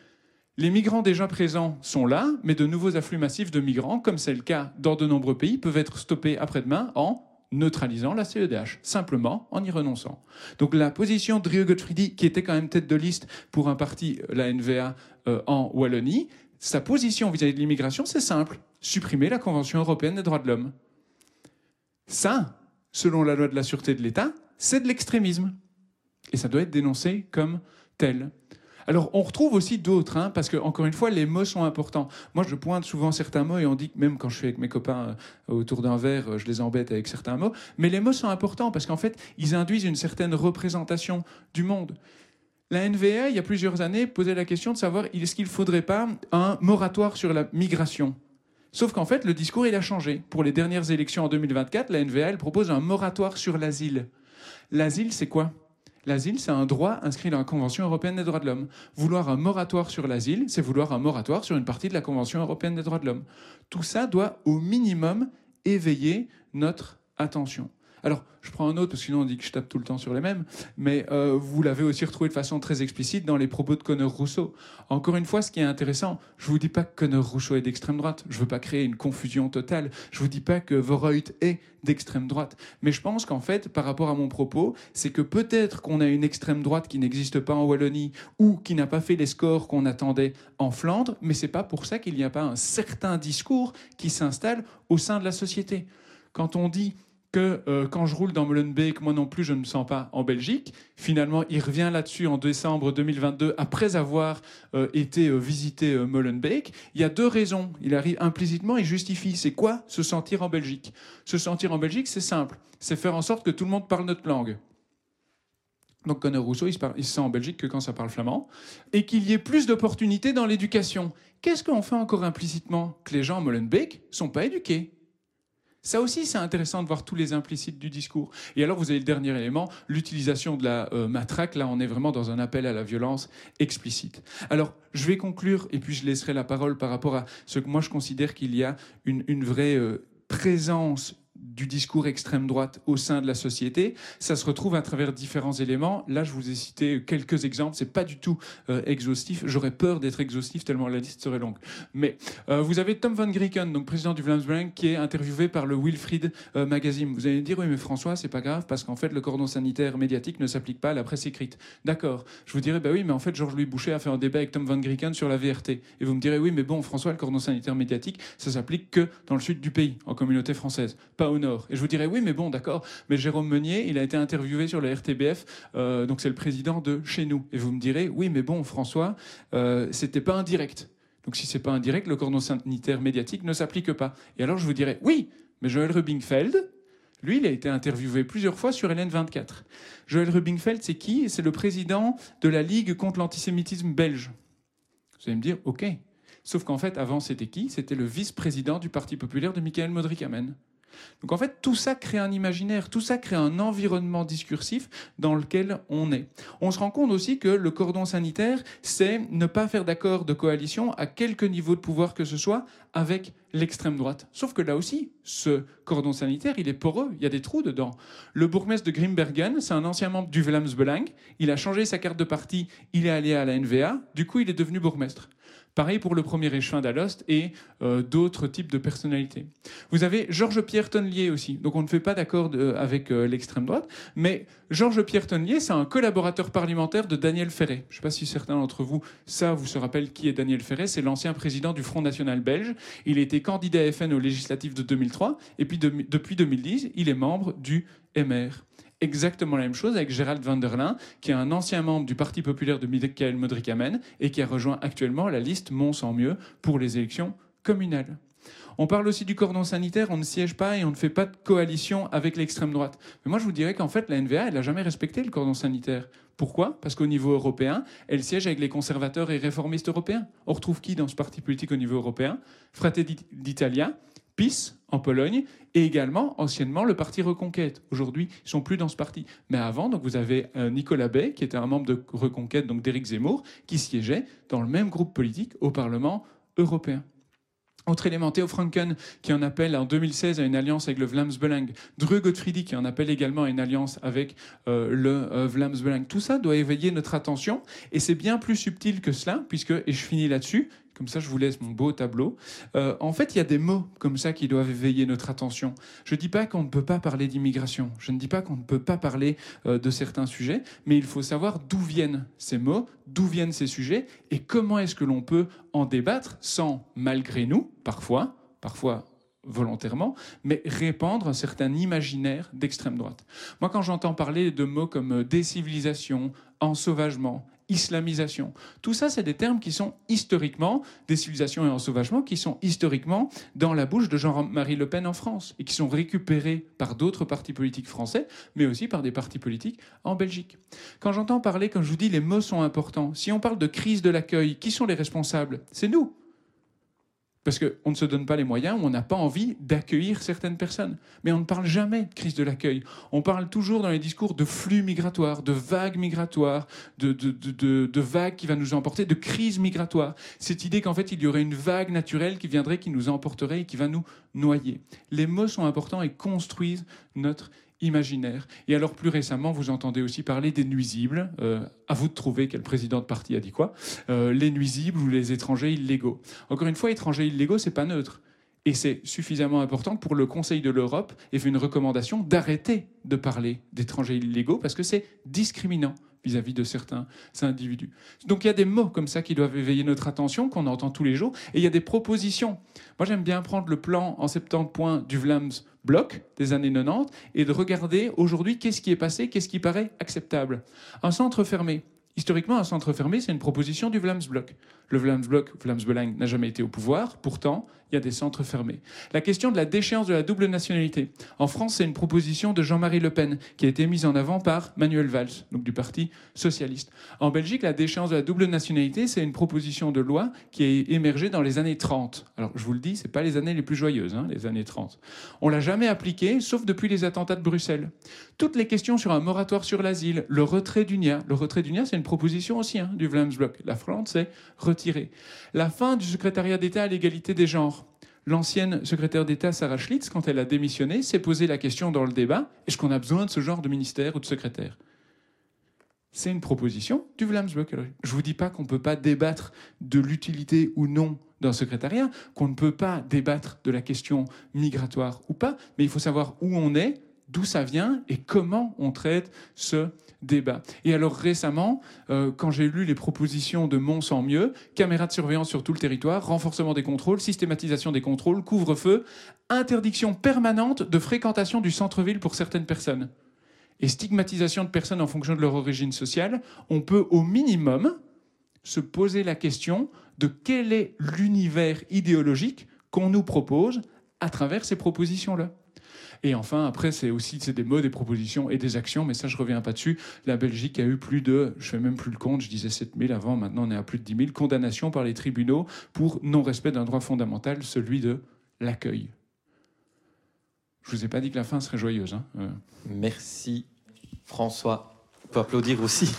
Les migrants déjà présents sont là, mais de nouveaux afflux massifs de migrants, comme c'est le cas dans de nombreux pays, peuvent être stoppés après-demain en neutralisant la C E D H, simplement en y renonçant. Donc la position de Rio Gottfriedi, qui était quand même tête de liste pour un parti, la N V A, euh, en Wallonie, sa position vis-à-vis de l'immigration, c'est simple, supprimer la Convention européenne des droits de l'homme. Ça, selon la loi de la sûreté de l'État, c'est de l'extrémisme. Et ça doit être dénoncé comme tel. Alors, on retrouve aussi d'autres, hein, parce que, encore une fois, les mots sont importants. Moi, je pointe souvent certains mots et on dit que même quand je suis avec mes copains euh, autour d'un verre, euh, je les embête avec certains mots. Mais les mots sont importants parce qu'en fait, ils induisent une certaine représentation du monde. La N V A, il y a plusieurs années, posait la question de savoir est-ce qu'il ne faudrait pas un moratoire sur la migration. Sauf qu'en fait, le discours, il a changé. Pour les dernières élections en deux mille vingt-quatre, la N V A, elle propose un moratoire sur l'asile. L'asile, c'est quoi ? L'asile, c'est un droit inscrit dans la Convention européenne des droits de l'homme. Vouloir un moratoire sur l'asile, c'est vouloir un moratoire sur une partie de la Convention européenne des droits de l'homme. Tout ça doit, au minimum, éveiller notre attention. Alors, je prends un autre, parce que sinon on dit que je tape tout le temps sur les mêmes, mais euh, vous l'avez aussi retrouvé de façon très explicite dans les propos de Conor Rousseau. Encore une fois, ce qui est intéressant, je ne vous dis pas que Conor Rousseau est d'extrême droite, je ne veux pas créer une confusion totale, je ne vous dis pas que Vorreut est d'extrême droite, mais je pense qu'en fait, par rapport à mon propos, c'est que peut-être qu'on a une extrême droite qui n'existe pas en Wallonie, ou qui n'a pas fait les scores qu'on attendait en Flandre, mais ce n'est pas pour ça qu'il n'y a pas un certain discours qui s'installe au sein de la société. Quand on dit que euh, quand je roule dans Molenbeek, moi non plus, je ne me sens pas en Belgique. Finalement, il revient là-dessus en décembre deux mille vingt-deux, après avoir euh, été euh, visiter euh, Molenbeek. Il y a deux raisons. Il arrive implicitement, il justifie. C'est quoi se sentir en Belgique ? Se sentir en Belgique, c'est simple. C'est faire en sorte que tout le monde parle notre langue. Donc Conor Rousseau, il se, parle, il se sent en Belgique que quand ça parle flamand. Et qu'il y ait plus d'opportunités dans l'éducation. Qu'est-ce qu'on fait encore implicitement ? Que les gens à Molenbeek ne sont pas éduqués. Ça aussi, c'est intéressant de voir tous les implicites du discours. Et alors, vous avez le dernier élément, l'utilisation de la euh, matraque. Là, on est vraiment dans un appel à la violence explicite. Alors, je vais conclure, et puis je laisserai la parole par rapport à ce que moi, je considère qu'il y a une, une vraie euh, présence du discours extrême droite au sein de la société. Ça se retrouve à travers différents éléments. Là, je vous ai cité quelques exemples. C'est pas du tout euh, exhaustif. J'aurais peur d'être exhaustif tellement la liste serait longue. Mais euh, vous avez Tom van Grieken, donc président du Vlaams-Belang, qui est interviewé par le Wilfried euh, Magazine. Vous allez me dire, oui, mais François, c'est pas grave parce qu'en fait, le cordon sanitaire médiatique ne s'applique pas à la presse écrite. D'accord. Je vous dirais, bah oui, mais en fait, Georges-Louis Boucher a fait un débat avec Tom van Grieken sur la V R T. Et vous me direz, oui, mais bon, François, le cordon sanitaire médiatique, ça s'applique que dans le sud du pays, en communauté française, pas au nord. Et je vous dirais, oui, mais bon, d'accord, mais Jérôme Meunier, il a été interviewé sur la R T B F, euh, donc c'est le président de Chez Nous. Et vous me direz, oui, mais bon, François, euh, c'était pas indirect. Donc si c'est pas indirect, le cordon sanitaire médiatique ne s'applique pas. Et alors je vous dirais, oui, mais Joël Rubingfeld, lui, il a été interviewé plusieurs fois sur L N vingt-quatre. Joël Rubingfeld, c'est qui ? C'est le président de la Ligue contre l'antisémitisme belge. Vous allez me dire, ok. Sauf qu'en fait, avant, c'était qui ? C'était le vice-président du Parti populaire de Michael Modric-Amen. Donc en fait, tout ça crée un imaginaire, tout ça crée un environnement discursif dans lequel on est. On se rend compte aussi que le cordon sanitaire, c'est ne pas faire d'accord de coalition à quelque niveau de pouvoir que ce soit avec l'extrême droite. Sauf que là aussi, ce cordon sanitaire, il est poreux, il y a des trous dedans. Le bourgmestre de Grimbergen, c'est un ancien membre du Vlaams-Belang, il a changé sa carte de parti, il est allé à la N V A, du coup il est devenu bourgmestre. Pareil pour le premier échevin d'Alost et euh, d'autres types de personnalités. Vous avez Georges-Pierre Tonnelier aussi. Donc on ne fait pas d'accord de, avec euh, l'extrême droite, mais Georges-Pierre Tonnelier, c'est un collaborateur parlementaire de Daniel Ferré. Je ne sais pas si certains d'entre vous, ça vous se rappelle qui est Daniel Ferré. C'est l'ancien président du Front National belge. Il a été candidat F N aux législatives de deux mille trois et puis de, depuis deux mille dix, il est membre du M R. Exactement la même chose avec Gérald van der Leyen, qui est un ancien membre du Parti populaire de Michael Modric-Amen et qui a rejoint actuellement la liste Mons sans mieux pour les élections communales. On parle aussi du cordon sanitaire, on ne siège pas et on ne fait pas de coalition avec l'extrême droite. Mais moi, je vous dirais qu'en fait, la N V A, elle n'a jamais respecté le cordon sanitaire. Pourquoi ? Parce qu'au niveau européen, elle siège avec les conservateurs et réformistes européens. On retrouve qui dans ce parti politique au niveau européen ? Fratelli d'Italia, P I S en Pologne, et également, anciennement, le parti Reconquête. Aujourd'hui, ils ne sont plus dans ce parti. Mais avant, donc, vous avez euh, Nicolas Bay, qui était un membre de Reconquête, donc d'Éric Zemmour, qui siégeait dans le même groupe politique au Parlement européen. Autre élément, Theo Franken, qui en appelle en deux mille seize à une alliance avec le Vlaams-Belang. Dru Gottfriedi, qui en appelle également à une alliance avec euh, le euh, Vlaams-Belang. Tout ça doit éveiller notre attention, et c'est bien plus subtil que cela, puisque, et je finis là-dessus, Comme ça, je vous laisse mon beau tableau. Euh, en fait, il y a des mots comme ça qui doivent éveiller notre attention. Je ne dis pas qu'on ne peut pas parler d'immigration. Je ne dis pas qu'on ne peut pas parler euh, de certains sujets, mais il faut savoir d'où viennent ces mots, d'où viennent ces sujets, et comment est-ce que l'on peut en débattre sans, malgré nous, parfois, parfois volontairement, mais répandre un certain imaginaire d'extrême droite. Moi, quand j'entends parler de mots comme décivilisation, ensauvagement, islamisation, tout ça, c'est des termes qui sont historiquement, décivilisation et ensauvagement, qui sont historiquement dans la bouche de Jean-Marie Le Pen en France et qui sont récupérés par d'autres partis politiques français, mais aussi par des partis politiques en Belgique. Quand j'entends parler, comme je vous dis, les mots sont importants. Si on parle de crise de l'accueil, qui sont les responsables? C'est nous. Parce qu'on ne se donne pas les moyens, ou on n'a pas envie d'accueillir certaines personnes. Mais on ne parle jamais de crise de l'accueil. On parle toujours dans les discours de flux migratoires, de vagues migratoires, de, de, de, de, de vagues qui va nous emporter, de crise migratoire. Cette idée qu'en fait, il y aurait une vague naturelle qui viendrait, qui nous emporterait et qui va nous noyer. Les mots sont importants et construisent notre imaginaire. Et alors, plus récemment, vous entendez aussi parler des nuisibles. Euh, à vous de trouver quel président de parti a dit quoi. Euh, les nuisibles ou les étrangers illégaux. Encore une fois, étrangers illégaux, c'est pas neutre. Et c'est suffisamment important pour le Conseil de l'Europe ait fait une recommandation d'arrêter de parler d'étrangers illégaux parce que c'est discriminant vis-à-vis de certains individus. Donc il y a des mots comme ça qui doivent éveiller notre attention, qu'on entend tous les jours, et il y a des propositions. Moi, j'aime bien prendre le plan en soixante-dix points du Vlaams Bloc des années quatre-vingt-dix et de regarder aujourd'hui qu'est-ce qui est passé, qu'est-ce qui paraît acceptable. Un centre fermé. Historiquement, un centre fermé, c'est une proposition du Vlaams Bloc. Le Vlaams Bloc, Vlaams Belang, n'a jamais été au pouvoir. Pourtant, il y a des centres fermés. La question de la déchéance de la double nationalité. En France, c'est une proposition de Jean-Marie Le Pen qui a été mise en avant par Manuel Valls, donc du Parti socialiste. En Belgique, la déchéance de la double nationalité, c'est une proposition de loi qui a émergé dans les années trente. Alors, je vous le dis, c'est pas les années les plus joyeuses, hein, les années trente. On l'a jamais appliquée, sauf depuis les attentats de Bruxelles. Toutes les questions sur un moratoire sur l'asile, le retrait du N I A. Le retrait du N I A, c'est une proposition aussi hein, du Vlaams Bloc. La France, c'est retiré. La fin du secrétariat d'État à l'égalité des genres. L'ancienne secrétaire d'État Sarah Schlitz, quand elle a démissionné, s'est posé la question dans le débat, est-ce qu'on a besoin de ce genre de ministère ou de secrétaire? C'est une proposition du Vlaams Bloc. Je ne vous dis pas qu'on ne peut pas débattre de l'utilité ou non d'un secrétariat, qu'on ne peut pas débattre de la question migratoire ou pas, mais il faut savoir où on est, d'où ça vient et comment on traite ce débat. Et alors récemment, euh, quand j'ai lu les propositions de Mons en mieux, caméras de surveillance sur tout le territoire, renforcement des contrôles, systématisation des contrôles, couvre-feu, interdiction permanente de fréquentation du centre-ville pour certaines personnes et stigmatisation de personnes en fonction de leur origine sociale, on peut au minimum se poser la question de quel est l'univers idéologique qu'on nous propose à travers ces propositions-là. Et enfin, après, c'est aussi c'est des mots, des propositions et des actions, mais ça, je ne reviens pas dessus. La Belgique a eu plus de, je ne fais même plus le compte, je disais sept mille avant, maintenant on est à plus de dix mille, condamnations par les tribunaux pour non-respect d'un droit fondamental, celui de l'accueil. Je ne vous ai pas dit que la fin serait joyeuse. Hein. Euh...
Merci, François. On peut applaudir aussi.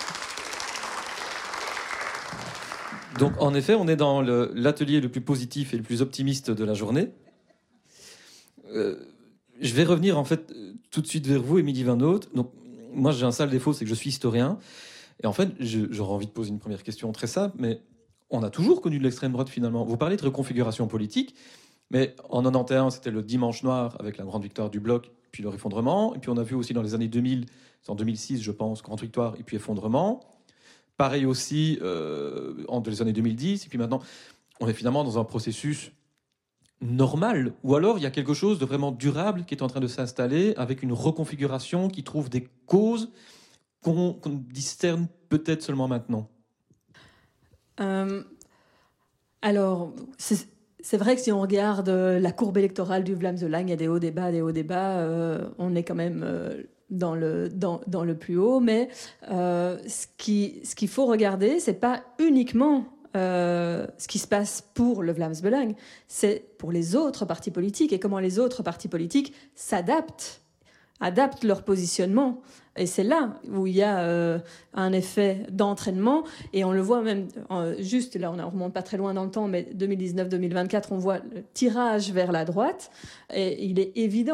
Donc, en effet, on est dans le, l'atelier le plus positif et le plus optimiste de la journée. Euh, je vais revenir, en fait, tout de suite vers vous, Émilie Van Hooft. Donc, moi, j'ai un sale défaut, c'est que je suis historien. Et en fait, je, j'aurais envie de poser une première question très simple, mais on a toujours connu de l'extrême droite, finalement. Vous parlez de reconfiguration politique, mais en quatre-vingt-onze, c'était le dimanche noir avec la grande victoire du Bloc, puis leur effondrement. Et puis, on a vu aussi dans les années deux mille, c'est en deux mille six, je pense, grande victoire et puis effondrement. Pareil aussi euh, entre les années deux mille dix. Et puis maintenant, on est finalement dans un processus normal, ou alors il y a quelque chose de vraiment durable qui est en train de s'installer avec une reconfiguration qui trouve des causes qu'on, qu'on discerne peut-être seulement maintenant.
Euh, alors, c'est, c'est vrai que si on regarde la courbe électorale du Vlaams Belang, il y a des hauts débats, des hauts débats, euh, on est quand même euh, dans, le, dans, dans le plus haut, mais euh, ce, qui, ce qu'il faut regarder, c'est pas uniquement Euh, ce qui se passe pour le Vlaams Belang, c'est pour les autres partis politiques et comment les autres partis politiques s'adaptent, adaptent leur positionnement. Et c'est là où il y a euh, un effet d'entraînement. Et on le voit même, euh, juste là, on ne remonte pas très loin dans le temps, mais deux mille dix-neuf deux mille vingt-quatre, on voit le tirage vers la droite. Et il est évident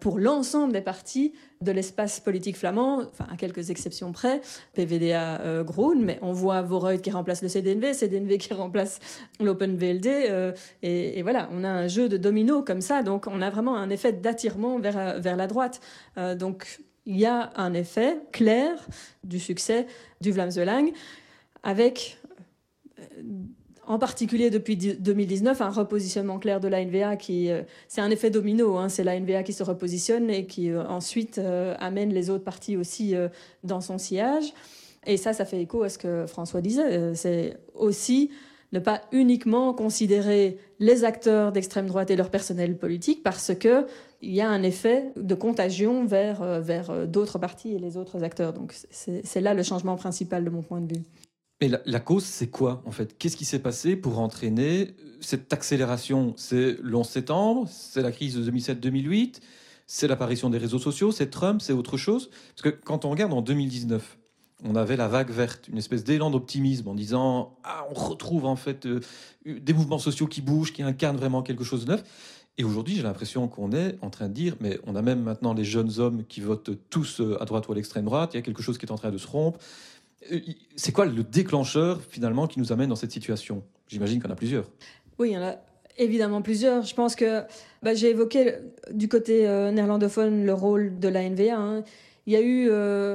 pour l'ensemble des partis de l'espace politique flamand, enfin à quelques exceptions près, P V D A euh, Groen, mais on voit Vooruit qui remplace le C D N V, C D N V qui remplace l'Open V L D, euh, et, et voilà, on a un jeu de dominos comme ça, donc on a vraiment un effet d'attirement vers, vers la droite. Euh, donc il y a un effet clair du succès du Vlaams Belang, avec... Euh, en particulier depuis deux mille dix-neuf, un repositionnement clair de l'A N V A qui, euh, c'est un effet domino, hein, c'est l'A N V A qui se repositionne et qui euh, ensuite euh, amène les autres partis aussi euh, dans son sillage. Et ça, ça fait écho à ce que François disait. Euh, c'est aussi ne pas uniquement considérer les acteurs d'extrême droite et leur personnel politique, parce qu'il y a un effet de contagion vers, euh, vers d'autres partis et les autres acteurs. Donc c'est, c'est là le changement principal de mon point de vue.
Mais la, la cause, c'est quoi, en fait ? Qu'est-ce qui s'est passé pour entraîner cette accélération ? C'est le onze septembre, c'est la crise de deux mille sept deux mille huit, c'est l'apparition des réseaux sociaux, c'est Trump, c'est autre chose ? Parce que quand on regarde en deux mille dix-neuf, on avait la vague verte, une espèce d'élan d'optimisme en disant « Ah, on retrouve en fait euh, des mouvements sociaux qui bougent, qui incarnent vraiment quelque chose de neuf ». Et aujourd'hui, j'ai l'impression qu'on est en train de dire « Mais on a même maintenant les jeunes hommes qui votent tous à droite ou à l'extrême droite, il y a quelque chose qui est en train de se rompre ». C'est quoi le déclencheur, finalement, qui nous amène dans cette situation ? J'imagine qu'il y en a plusieurs.
Oui, il y en a évidemment plusieurs. Je pense que bah, j'ai évoqué du côté euh, néerlandophone le rôle de l'A N V A. Hein. Il y a eu euh,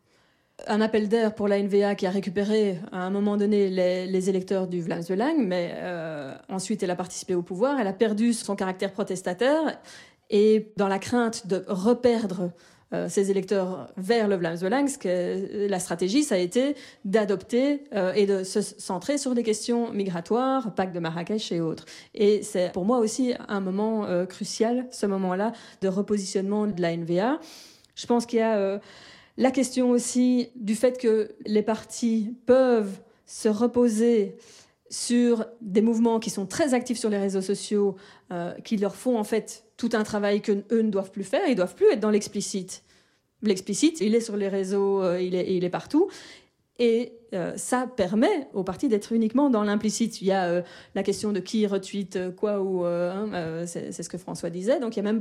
un appel d'air pour l'A N V A qui a récupéré, à un moment donné, les, les électeurs du Vlaams Belang, mais euh, ensuite, elle a participé au pouvoir. Elle a perdu son caractère protestataire et, dans la crainte de reperdre Euh, ses électeurs vers le Vlaams Belang, que la stratégie, ça a été d'adopter euh, et de se centrer sur des questions migratoires, pacte de Marrakech et autres. Et c'est pour moi aussi un moment euh, crucial, ce moment-là, de repositionnement de l'A N V A. Je pense qu'il y a euh, la question aussi du fait que les partis peuvent se reposer sur des mouvements qui sont très actifs sur les réseaux sociaux, euh, qui leur font en fait tout un travail qu'eux ne doivent plus faire. Ils ne doivent plus être dans l'explicite. L'explicite, il est sur les réseaux, euh, il, est, il est partout. Et euh, ça permet aux partis d'être uniquement dans l'implicite. Il y a euh, la question de qui retweet quoi, ou euh, hein, euh, c'est, c'est ce que François disait. Donc il y a même...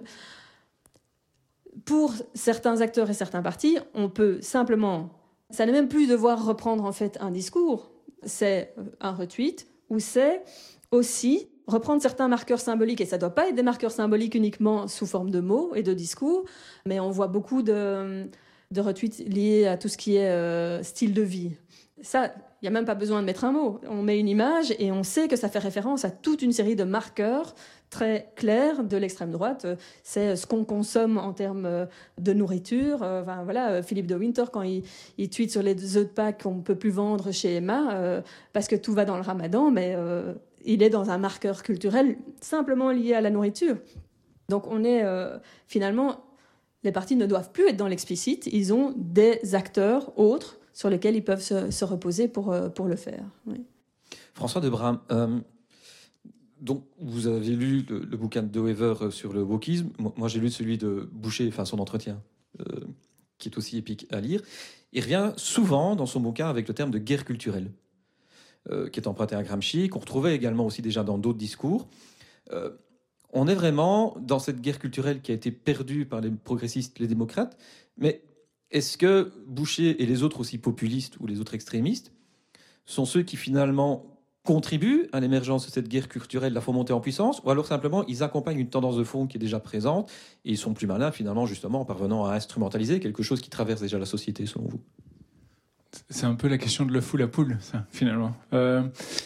Pour certains acteurs et certains partis, on peut simplement... Ça n'est même plus devoir reprendre en fait un discours. C'est un retweet, ou c'est aussi reprendre certains marqueurs symboliques. Et ça ne doit pas être des marqueurs symboliques uniquement sous forme de mots et de discours, mais on voit beaucoup de, de retweets liés à tout ce qui est euh, style de vie. Ça, il n'y a même pas besoin de mettre un mot. On met une image et on sait que ça fait référence à toute une série de marqueurs très clairs de l'extrême droite. C'est ce qu'on consomme en termes de nourriture. Enfin, voilà, Philippe de Winter, quand il, il tweet sur les œufs de Pâques qu'on ne peut plus vendre chez Emma, euh, parce que tout va dans le ramadan, mais euh, il est dans un marqueur culturel simplement lié à la nourriture. Donc on est euh, finalement... Les partis ne doivent plus être dans l'explicite. Ils ont des acteurs autres sur lesquels ils peuvent se, se reposer pour, pour le faire. Oui.
François de Braam, euh, donc vous avez lu le, le bouquin de De Wever sur le wokisme. Moi, moi, j'ai lu celui de Boucher, enfin son entretien, euh, qui est aussi épique à lire. Il revient souvent dans son bouquin avec le terme de guerre culturelle, euh, qui est emprunté à Gramsci, qu'on retrouvait également aussi déjà dans d'autres discours. Euh, on est vraiment dans cette guerre culturelle qui a été perdue par les progressistes, les démocrates, mais est-ce que Boucher et les autres aussi populistes ou les autres extrémistes sont ceux qui finalement contribuent à l'émergence de cette guerre culturelle, la font monter en puissance, ou alors simplement ils accompagnent une tendance de fond qui est déjà présente et ils sont plus malins finalement justement en parvenant à instrumentaliser quelque chose qui traverse déjà la société selon vous ?
C'est un peu la question de l'œuf ou la poule, ça, finalement. Euh,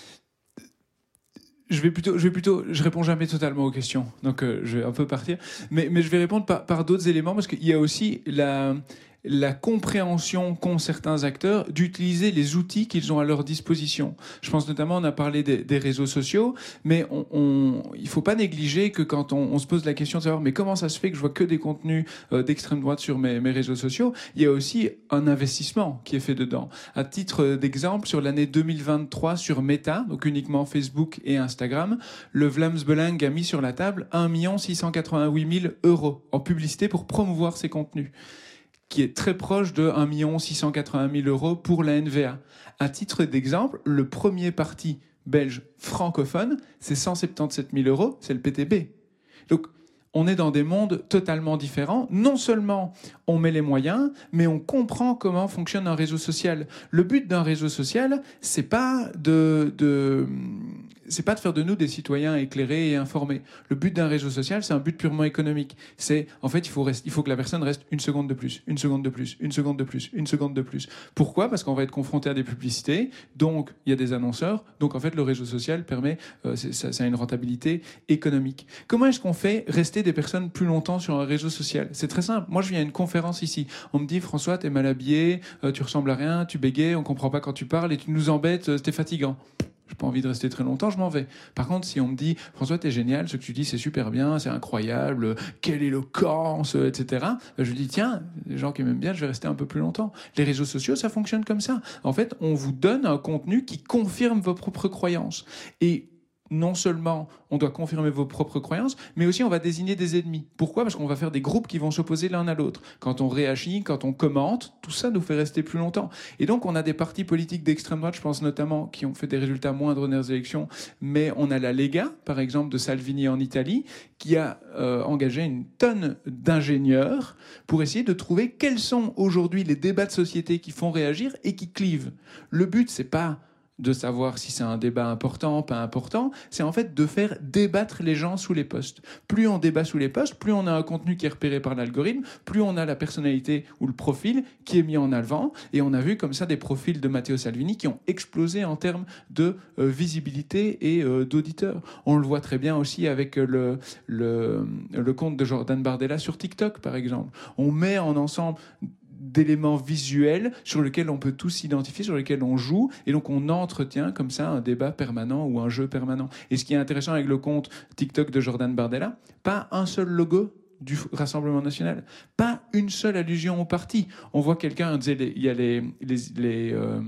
je vais plutôt, je vais plutôt, je réponds jamais totalement aux questions, donc euh, je vais un peu partir, mais mais je vais répondre par, par d'autres éléments parce qu'il y a aussi la la compréhension qu'ont certains acteurs d'utiliser les outils qu'ils ont à leur disposition. Je pense notamment, on a parlé des, des réseaux sociaux, mais on, on, il ne faut pas négliger que quand on, on se pose la question de savoir mais comment ça se fait que je vois que des contenus euh, d'extrême droite sur mes, mes réseaux sociaux, il y a aussi un investissement qui est fait dedans. À titre d'exemple, sur l'année deux mille vingt-trois sur Meta, donc uniquement Facebook et Instagram, le Vlaams Belang a mis sur la table un million six cent quatre-vingt-huit mille euros en publicité pour promouvoir ses contenus, qui est très proche de un million six cent quatre-vingt mille euros pour la N V A. À titre d'exemple, le premier parti belge francophone, c'est cent soixante-dix-sept mille euros, c'est le P T B. Donc, on est dans des mondes totalement différents. Non seulement on met les moyens, mais on comprend comment fonctionne un réseau social. Le but d'un réseau social, c'est pas de, de c'est pas de faire de nous des citoyens éclairés et informés. Le but d'un réseau social, c'est un but purement économique. C'est, en fait, il faut, rester, il faut que la personne reste une seconde de plus, une seconde de plus, une seconde de plus, une seconde de plus. Pourquoi ? Parce qu'on va être confronté à des publicités, donc il y a des annonceurs, donc en fait, le réseau social permet, euh, c'est, ça, ça a une rentabilité économique. Comment est-ce qu'on fait rester des personnes plus longtemps sur un réseau social ? C'est très simple. Moi, je viens à une conférence ici. On me dit, François, t'es mal habillé, euh, tu ressembles à rien, tu bégayes, on comprend pas quand tu parles et tu nous embêtes, euh, t'es fatigant. J'ai pas envie de rester très longtemps, je m'en vais. Par contre, si on me dit « François, t'es génial, ce que tu dis, c'est super bien, c'est incroyable, quelle éloquence, et cetera » Je dis « Tiens, les gens qui m'aiment bien, je vais rester un peu plus longtemps. » Les réseaux sociaux, ça fonctionne comme ça. En fait, on vous donne un contenu qui confirme vos propres croyances. Et non seulement on doit confirmer vos propres croyances, mais aussi on va désigner des ennemis. Pourquoi ? Parce qu'on va faire des groupes qui vont s'opposer l'un à l'autre. Quand on réagit, quand on commente, tout ça nous fait rester plus longtemps. Et donc on a des partis politiques d'extrême droite, je pense notamment, qui ont fait des résultats moindres aux dernières élections, mais on a la Lega, par exemple, de Salvini en Italie, qui a euh, engagé une tonne d'ingénieurs pour essayer de trouver quels sont aujourd'hui les débats de société qui font réagir et qui clivent. Le but, c'est pas de savoir si c'est un débat important, pas important, c'est en fait de faire débattre les gens sous les posts. Plus on débat sous les posts, plus on a un contenu qui est repéré par l'algorithme, plus on a la personnalité ou le profil qui est mis en avant. Et on a vu comme ça des profils de Matteo Salvini qui ont explosé en termes de euh, visibilité et euh, d'auditeurs. On le voit très bien aussi avec le, le, le compte de Jordan Bardella sur TikTok, par exemple. On met en ensemble d'éléments visuels sur lesquels on peut tous s'identifier, sur lesquels on joue, et donc on entretient comme ça un débat permanent ou un jeu permanent. Et ce qui est intéressant avec le compte TikTok de Jordan Bardella, pas un seul logo du Rassemblement national, pas une seule allusion au parti. On voit quelqu'un, on disait, il y a les... les, les euh,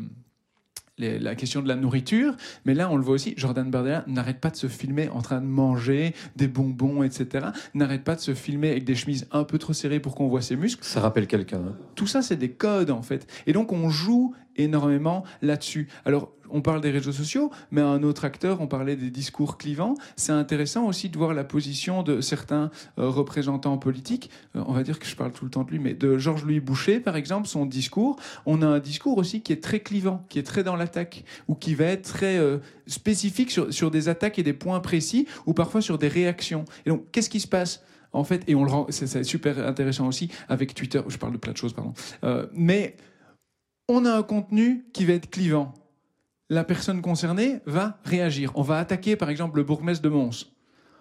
la question de la nourriture, mais là on le voit aussi, Jordan Bardella n'arrête pas de se filmer en train de manger des bonbons, et cetera, n'arrête pas de se filmer avec des chemises un peu trop serrées pour qu'on voit ses muscles.
Ça rappelle quelqu'un. Hein.
Tout ça, c'est des codes en fait. Et donc on joue énormément là-dessus. Alors, on parle des réseaux sociaux, mais un autre acteur, on parlait des discours clivants. C'est intéressant aussi de voir la position de certains euh, représentants politiques. Euh, on va dire que je parle tout le temps de lui, mais de Georges-Louis Boucher, par exemple, son discours. On a un discours aussi qui est très clivant, qui est très dans l'attaque, ou qui va être très euh, spécifique sur, sur des attaques et des points précis, ou parfois sur des réactions. Et donc, qu'est-ce qui se passe ? En fait, et on le rend, c'est, c'est super intéressant aussi avec Twitter. Je parle de plein de choses, pardon. Euh, mais on a un contenu qui va être clivant. La personne concernée va réagir. On va attaquer, par exemple, le bourgmestre de Mons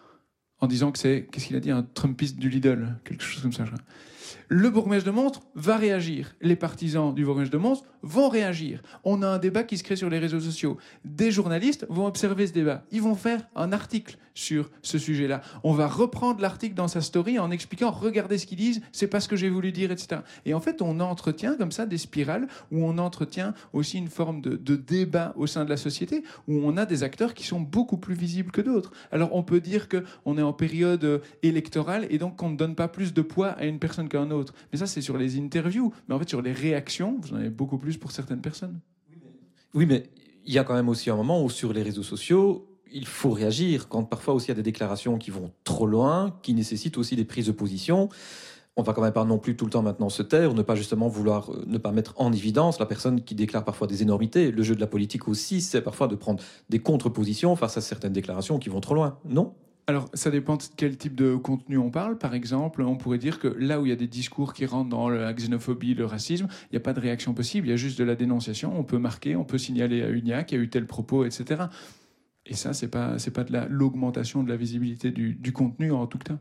en disant que c'est, qu'est-ce qu'il a dit, un Trumpiste du Lidl, quelque chose comme ça. Je crois. Le bourgmestre de Mons va réagir. Les partisans du bourgmestre de Mons vont réagir. On a un débat qui se crée sur les réseaux sociaux. Des journalistes vont observer ce débat. Ils vont faire un article sur ce sujet-là. On va reprendre l'article dans sa story en expliquant « Regardez ce qu'ils disent, c'est pas ce que j'ai voulu dire, et cetera » Et en fait, on entretient comme ça des spirales où on entretient aussi une forme de, de débat au sein de la société où on a des acteurs qui sont beaucoup plus visibles que d'autres. Alors, on peut dire qu'on est en période électorale et donc qu'on ne donne pas plus de poids à une personne qu'à un autre. Mais ça, c'est sur les interviews. Mais en fait, sur les réactions, vous en avez beaucoup plus pour certaines personnes.
Oui, mais il y a quand même aussi un moment où sur les réseaux sociaux, il faut réagir quand parfois aussi il y a des déclarations qui vont trop loin, qui nécessitent aussi des prises de position. On va quand même pas non plus tout le temps maintenant se taire, ne pas justement vouloir euh, ne pas mettre en évidence la personne qui déclare parfois des énormités. Le jeu de la politique aussi, c'est parfois de prendre des contre-positions face à certaines déclarations qui vont trop loin, non ?
Alors, ça dépend de quel type de contenu on parle. Par exemple, on pourrait dire que là où il y a des discours qui rentrent dans la xénophobie, le racisme, il n'y a pas de réaction possible, il y a juste de la dénonciation. On peut marquer, on peut signaler à Unia qu'il y a eu tel propos, et cetera. Et ça, c'est pas, c'est pas de la, l'augmentation de la visibilité du, du contenu en tout cas.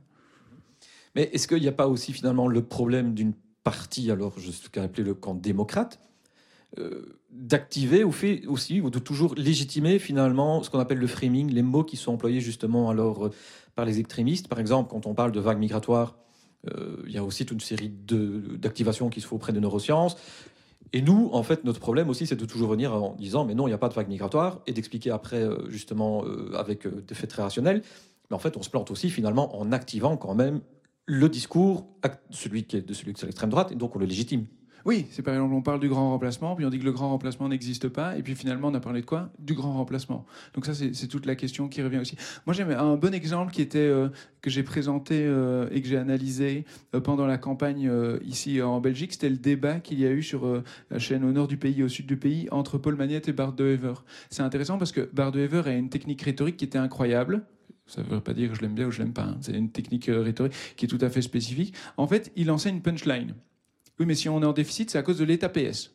Mais est-ce qu'il n'y a pas aussi finalement le problème d'une partie, alors je ce qu'a appelé le camp démocrate, euh, d'activer ou fait aussi ou de toujours légitimer finalement ce qu'on appelle le framing, les mots qui sont employés justement alors euh, par les extrémistes. Par exemple, quand on parle de vagues migratoires, euh, il y a aussi toute une série de, d'activations qui se font auprès de neurosciences. Et nous, en fait, notre problème aussi, c'est de toujours venir en disant mais non, il n'y a pas de vague migratoire, et d'expliquer après euh, justement euh, avec euh, des faits très rationnels. Mais en fait, on se plante aussi finalement en activant quand même le discours, celui qui est de celui de l'extrême droite, et donc on le légitime.
Oui, c'est par exemple, on parle du grand remplacement, puis on dit que le grand remplacement n'existe pas, et puis finalement, on a parlé de quoi? Du grand remplacement. Donc ça, c'est, c'est toute la question qui revient aussi. Moi, j'ai un bon exemple qui était, euh, que j'ai présenté euh, et que j'ai analysé euh, pendant la campagne euh, ici euh, en Belgique. C'était le débat qu'il y a eu sur euh, la chaîne au nord du pays et au sud du pays entre Paul Magnette et Bart de Wever. C'est intéressant parce que Bart de Wever a une technique rhétorique qui était incroyable. Ça ne veut pas dire que je l'aime bien ou je l'aime pas. Hein. C'est une technique euh, rhétorique qui est tout à fait spécifique. En fait, il enseigne une punchline. Oui, mais si on est en déficit, c'est à cause de l'État P S.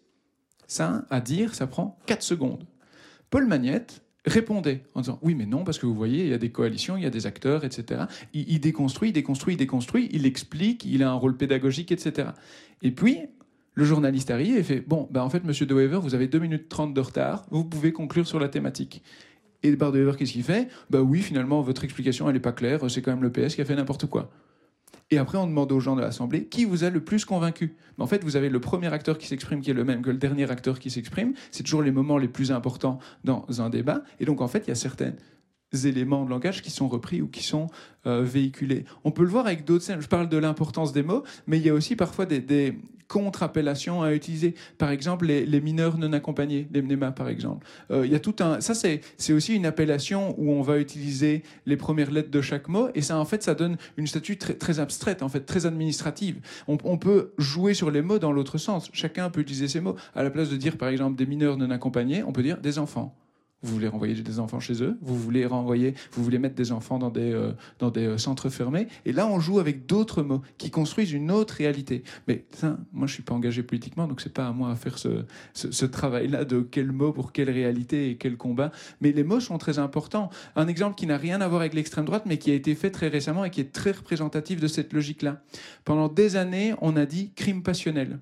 Ça, à dire, ça prend quatre secondes. Paul Magnette répondait en disant « Oui, mais non, parce que vous voyez, il y a des coalitions, il y a des acteurs, et cetera » Il, il déconstruit, il déconstruit, il déconstruit, il explique, il a un rôle pédagogique, et cetera. Et puis, le journaliste arrive et fait « Bon, ben en fait, monsieur De Wever, vous avez deux minutes trente de retard, vous pouvez conclure sur la thématique. » Et Bart de Wever, qu'est-ce qu'il fait? Ben oui, finalement, votre explication, elle n'est pas claire, c'est quand même le P S qui a fait n'importe quoi. Et après, on demande aux gens de l'Assemblée qui vous a le plus convaincu. Mais en fait, vous avez le premier acteur qui s'exprime qui est le même que le dernier acteur qui s'exprime. C'est toujours les moments les plus importants dans un débat. Et donc, en fait, il y a certains éléments de langage qui sont repris ou qui sont euh, véhiculés. On peut le voir avec d'autres scènes. Je parle de l'importance des mots, mais il y a aussi parfois des, des contre-appellations à utiliser. Par exemple, les, les mineurs non accompagnés, les M N E M A, par exemple. Euh, il y a tout un... Ça, c'est, c'est aussi une appellation où on va utiliser les premières lettres de chaque mot, et ça, en fait, ça donne une statut très, très abstraite, en fait, très administrative. On, on peut jouer sur les mots dans l'autre sens. Chacun peut utiliser ces mots. À la place de dire, par exemple, des mineurs non accompagnés, on peut dire des enfants. Vous voulez renvoyer des enfants chez eux, vous voulez renvoyer, vous voulez mettre des enfants dans des, euh, dans des euh, centres fermés. Et là, on joue avec d'autres mots qui construisent une autre réalité. Mais ça, moi, je suis pas engagé politiquement, donc c'est pas à moi à faire ce, ce, ce travail-là de quel mot pour quelle réalité et quel combat. Mais les mots sont très importants. Un exemple qui n'a rien à voir avec l'extrême droite, mais qui a été fait très récemment et qui est très représentatif de cette logique-là. Pendant des années, on a dit crime passionnel.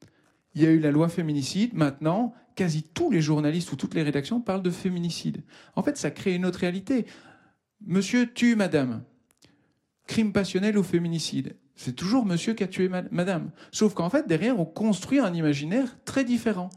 Il y a eu la loi féminicide. Maintenant, quasi tous les journalistes ou toutes les rédactions parlent de féminicide. En fait, ça crée une autre réalité. Monsieur tue madame. Crime passionnel ou féminicide. C'est toujours monsieur qui a tué madame. Sauf qu'en fait, derrière, on construit un imaginaire très différent.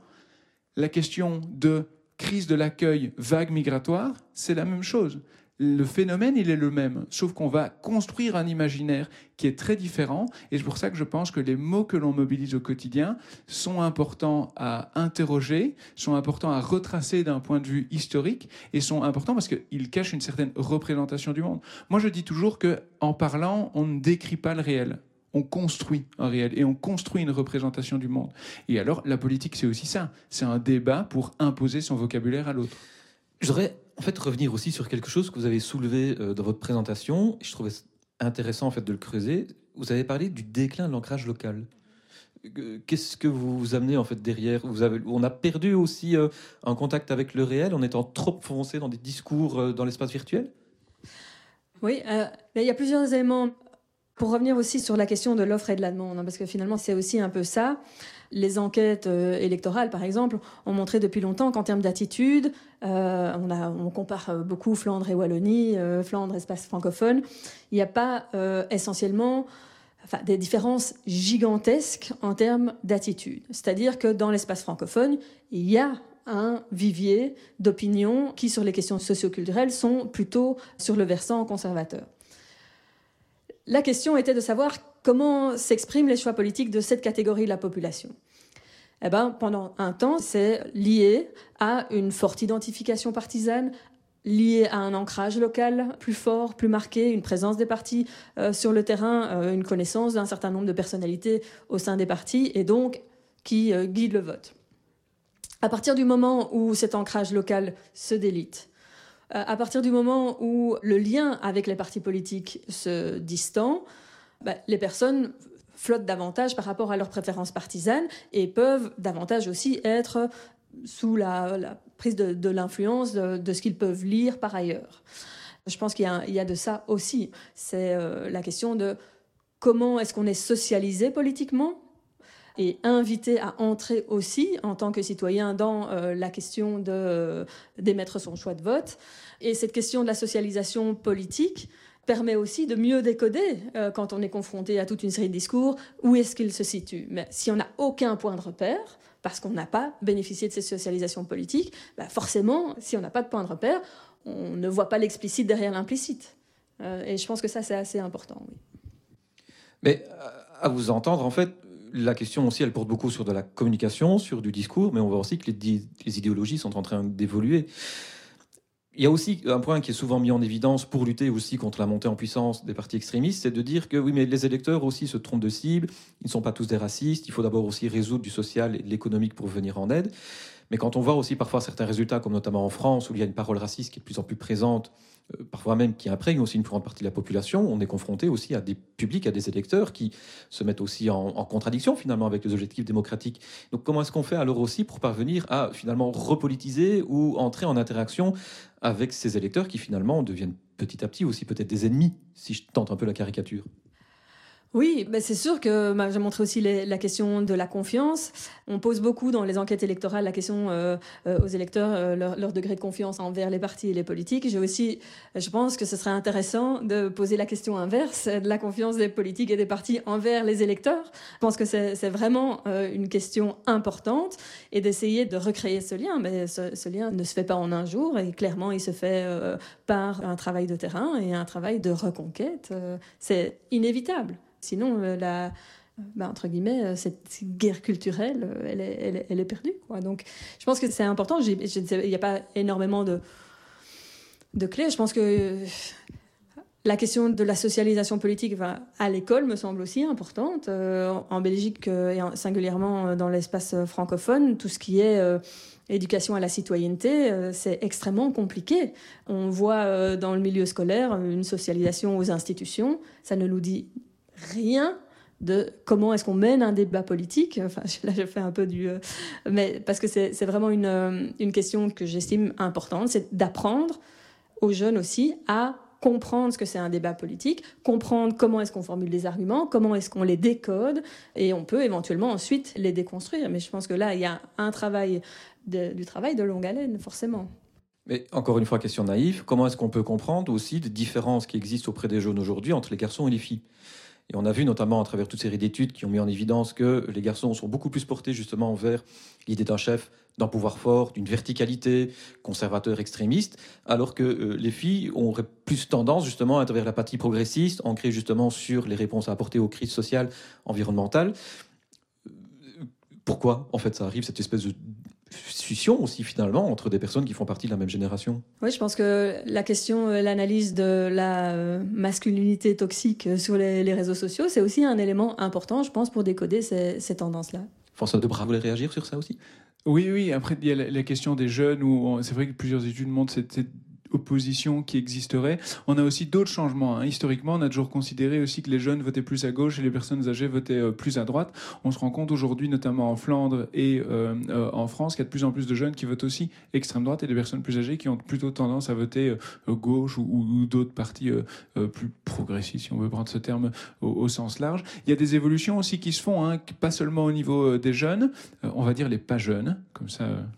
La question de crise de l'accueil, vague migratoire, c'est la même chose. Le phénomène, il est le même, sauf qu'on va construire un imaginaire qui est très différent. Et c'est pour ça que je pense que les mots que l'on mobilise au quotidien sont importants à interroger, sont importants à retracer d'un point de vue historique, et sont importants parce qu'ils cachent une certaine représentation du monde. Moi, je dis toujours qu'en parlant, on ne décrit pas le réel. On construit un réel et on construit une représentation du monde. Et alors, la politique, c'est aussi ça. C'est un débat pour imposer son vocabulaire à l'autre.
Je voudrais en fait revenir aussi sur quelque chose que vous avez soulevé euh, dans votre présentation. Je trouvais intéressant en fait de le creuser. Vous avez parlé du déclin de l'ancrage local. Qu'est-ce que vous amenez en fait derrière? Vous avez, on a perdu aussi euh, un contact avec le réel en étant trop foncé dans des discours euh, dans l'espace virtuel.
Oui, euh, mais il y a plusieurs éléments. Pour revenir aussi sur la question de l'offre et de la demande, hein, parce que finalement c'est aussi un peu ça. Les enquêtes euh, électorales, par exemple, ont montré depuis longtemps qu'en termes d'attitude, euh, on, a, on compare beaucoup Flandre et Wallonie, euh, Flandre, espace francophone, il n'y a pas euh, essentiellement enfin, des différences gigantesques en termes d'attitude. C'est-à-dire que dans l'espace francophone, il y a un vivier d'opinions qui, sur les questions socioculturelles, sont plutôt sur le versant conservateur. La question était de savoir comment s'expriment les choix politiques de cette catégorie de la population. Eh ben, pendant un temps, c'est lié à une forte identification partisane, lié à un ancrage local plus fort, plus marqué, une présence des partis euh, sur le terrain, euh, une connaissance d'un certain nombre de personnalités au sein des partis, et donc qui euh, guide le vote. À partir du moment où cet ancrage local se délite, à partir du moment où le lien avec les partis politiques se distend, bah, les personnes flottent davantage par rapport à leurs préférences partisanes et peuvent davantage aussi être sous la, la prise de, de l'influence de, de ce qu'ils peuvent lire par ailleurs. Je pense qu'il y a, il y a de ça aussi. C'est euh, la question de comment est-ce qu'on est socialisé politiquement et invité à entrer aussi en tant que citoyen dans euh, la question de, euh, d'émettre son choix de vote. Et cette question de la socialisation politique permet aussi de mieux décoder, euh, quand on est confronté à toute une série de discours, où est-ce qu'il se situe. Mais si on n'a aucun point de repère, parce qu'on n'a pas bénéficié de ces socialisations politiques, bah forcément, si on n'a pas de point de repère, on ne voit pas l'explicite derrière l'implicite. Euh, et je pense que ça, c'est assez important. Oui.
Mais à vous entendre, en fait, la question aussi, elle porte beaucoup sur de la communication, sur du discours, mais on voit aussi que les, les idéologies sont en train d'évoluer. Il y a aussi un point qui est souvent mis en évidence pour lutter aussi contre la montée en puissance des partis extrémistes, c'est de dire que oui, mais les électeurs aussi se trompent de cible, ils ne sont pas tous des racistes, il faut d'abord aussi résoudre du social et de l'économique pour venir en aide. Mais quand on voit aussi parfois certains résultats, comme notamment en France, où il y a une parole raciste qui est de plus en plus présente, euh, parfois même qui imprègne aussi une plus grande partie de la population, on est confronté aussi à des publics, à des électeurs qui se mettent aussi en, en contradiction finalement avec les objectifs démocratiques. Donc comment est-ce qu'on fait alors aussi pour parvenir à finalement repolitiser ou entrer en interaction avec ces électeurs qui finalement deviennent petit à petit aussi peut-être des ennemis, si je tente un peu la caricature?
Oui, ben c'est sûr que bah, j'ai montré aussi les, la question de la confiance. On pose beaucoup dans les enquêtes électorales la question euh, euh, aux électeurs, euh, leur, leur degré de confiance envers les partis et les politiques. J'ai aussi, je pense que ce serait intéressant de poser la question inverse, de la confiance des politiques et des partis envers les électeurs. Je pense que c'est, c'est vraiment euh, une question importante et d'essayer de recréer ce lien. Mais ce, ce lien ne se fait pas en un jour et clairement il se fait euh, par un travail de terrain et un travail de reconquête. Euh, c'est inévitable. Sinon, la, bah, entre guillemets, cette guerre culturelle, elle est, elle est, elle est perdue, quoi. Donc, je pense que c'est important. J'ai, il n'y a pas énormément de, de clés. Je pense que la question de la socialisation politique enfin, à l'école me semble aussi importante. Euh, en Belgique, et singulièrement dans l'espace francophone, tout ce qui est... Euh, Éducation à la citoyenneté, euh, c'est extrêmement compliqué. On voit euh, dans le milieu scolaire une socialisation aux institutions. Ça ne nous dit rien de comment est-ce qu'on mène un débat politique. Enfin, là, je fais un peu du... Euh, mais parce que c'est, c'est vraiment une, euh, une question que j'estime importante, c'est d'apprendre aux jeunes aussi à comprendre ce que c'est un débat politique, comprendre comment est-ce qu'on formule des arguments, comment est-ce qu'on les décode, et on peut éventuellement ensuite les déconstruire. Mais je pense que là, il y a un travail, de, du travail de longue haleine, forcément.
Mais encore une fois, question naïve, comment est-ce qu'on peut comprendre aussi des différences qui existent auprès des jeunes aujourd'hui entre les garçons et les filles ? Et on a vu notamment à travers toute série d'études qui ont mis en évidence que les garçons sont beaucoup plus portés justement vers l'idée d'un chef, d'un pouvoir fort, d'une verticalité, conservateur, extrémiste, alors que euh, les filles auraient plus tendance justement à être vers la partie progressiste, ancrée justement sur les réponses à apporter aux crises sociales, environnementales. Pourquoi en fait ça arrive, cette espèce de fusion aussi finalement entre des personnes qui font partie de la même génération?
Oui, je pense que la question, l'analyse de la masculinité toxique sur les, les réseaux sociaux, c'est aussi un élément important, je pense, pour décoder ces, ces tendances-là.
François Debras voulait réagir sur ça aussi?
Oui, oui. Après, il y a la, la question des jeunes, où on, c'est vrai que plusieurs études montrent cette, cette opposition qui existerait. On a aussi d'autres changements. Hein. Historiquement, on a toujours considéré aussi que les jeunes votaient plus à gauche et les personnes âgées votaient euh, plus à droite. On se rend compte aujourd'hui, notamment en Flandre et euh, euh, en France, qu'il y a de plus en plus de jeunes qui votent aussi extrême droite et des personnes plus âgées qui ont plutôt tendance à voter euh, gauche ou, ou d'autres partis euh, euh, plus progressistes, si on veut prendre ce terme au, au sens large. Il y a des évolutions aussi qui se font, hein, pas seulement au niveau euh, des jeunes, euh, on va dire les pas jeunes, comme ça... Euh,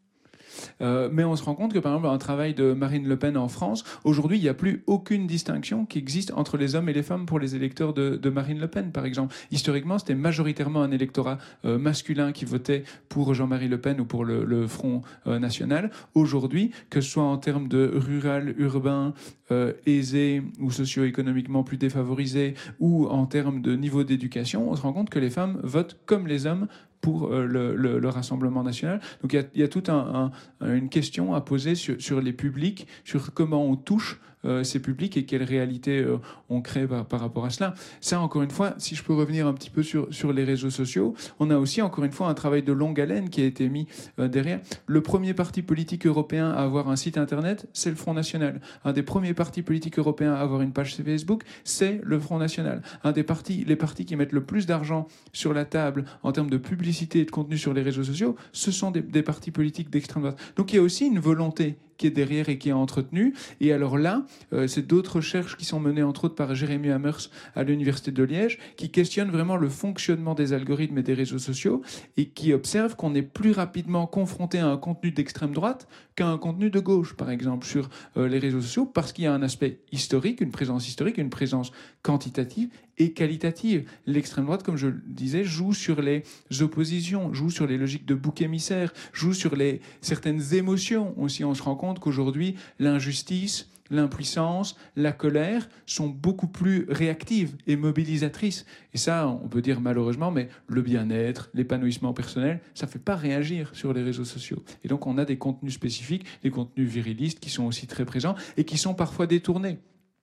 Euh, mais on se rend compte que, par exemple, un travail de Marine Le Pen en France, aujourd'hui, il n'y a plus aucune distinction qui existe entre les hommes et les femmes pour les électeurs de, de Marine Le Pen, par exemple. Historiquement, c'était majoritairement un électorat euh, masculin qui votait pour Jean-Marie Le Pen ou pour le, le Front euh, National. Aujourd'hui, que ce soit en termes de rural, urbain, euh, aisé ou socio-économiquement plus défavorisé, ou en termes de niveau d'éducation, on se rend compte que les femmes votent comme les hommes pour euh, le, le, le Rassemblement national. Donc il y, y a toute un, un, une question à poser sur, sur les publics, sur comment on touche euh, ces publics et quelles réalités euh, on crée par, par rapport à cela. Ça, encore une fois, si je peux revenir un petit peu sur, sur les réseaux sociaux, on a aussi, encore une fois, un travail de longue haleine qui a été mis euh, derrière. Le premier parti politique européen à avoir un site internet, c'est le Front National. Un des premiers partis politiques européens à avoir une page Facebook, c'est le Front National. Un des partis, les partis qui mettent le plus d'argent sur la table en termes de publicité et de contenu sur les réseaux sociaux, ce sont des, des partis politiques d'extrême droite. Donc il y a aussi une volonté qui est derrière et qui est entretenue. Et alors là, euh, c'est d'autres recherches qui sont menées, entre autres, par Jérémy Hammers à l'Université de Liège, qui questionnent vraiment le fonctionnement des algorithmes et des réseaux sociaux et qui observent qu'on est plus rapidement confronté à un contenu d'extrême droite qu'à un contenu de gauche, par exemple, sur euh, les réseaux sociaux, parce qu'il y a un aspect historique, une présence historique, une présence quantitative et qualitative. L'extrême droite, comme je le disais, joue sur les oppositions, joue sur les logiques de bouc émissaire, joue sur les, certaines émotions aussi. On se rend compte qu'aujourd'hui, l'injustice, l'impuissance, la colère sont beaucoup plus réactives et mobilisatrices. Et ça, on peut dire malheureusement, mais le bien-être, l'épanouissement personnel, ça ne fait pas réagir sur les réseaux sociaux. Et donc on a des contenus spécifiques, des contenus virilistes qui sont aussi très présents et qui sont parfois détournés.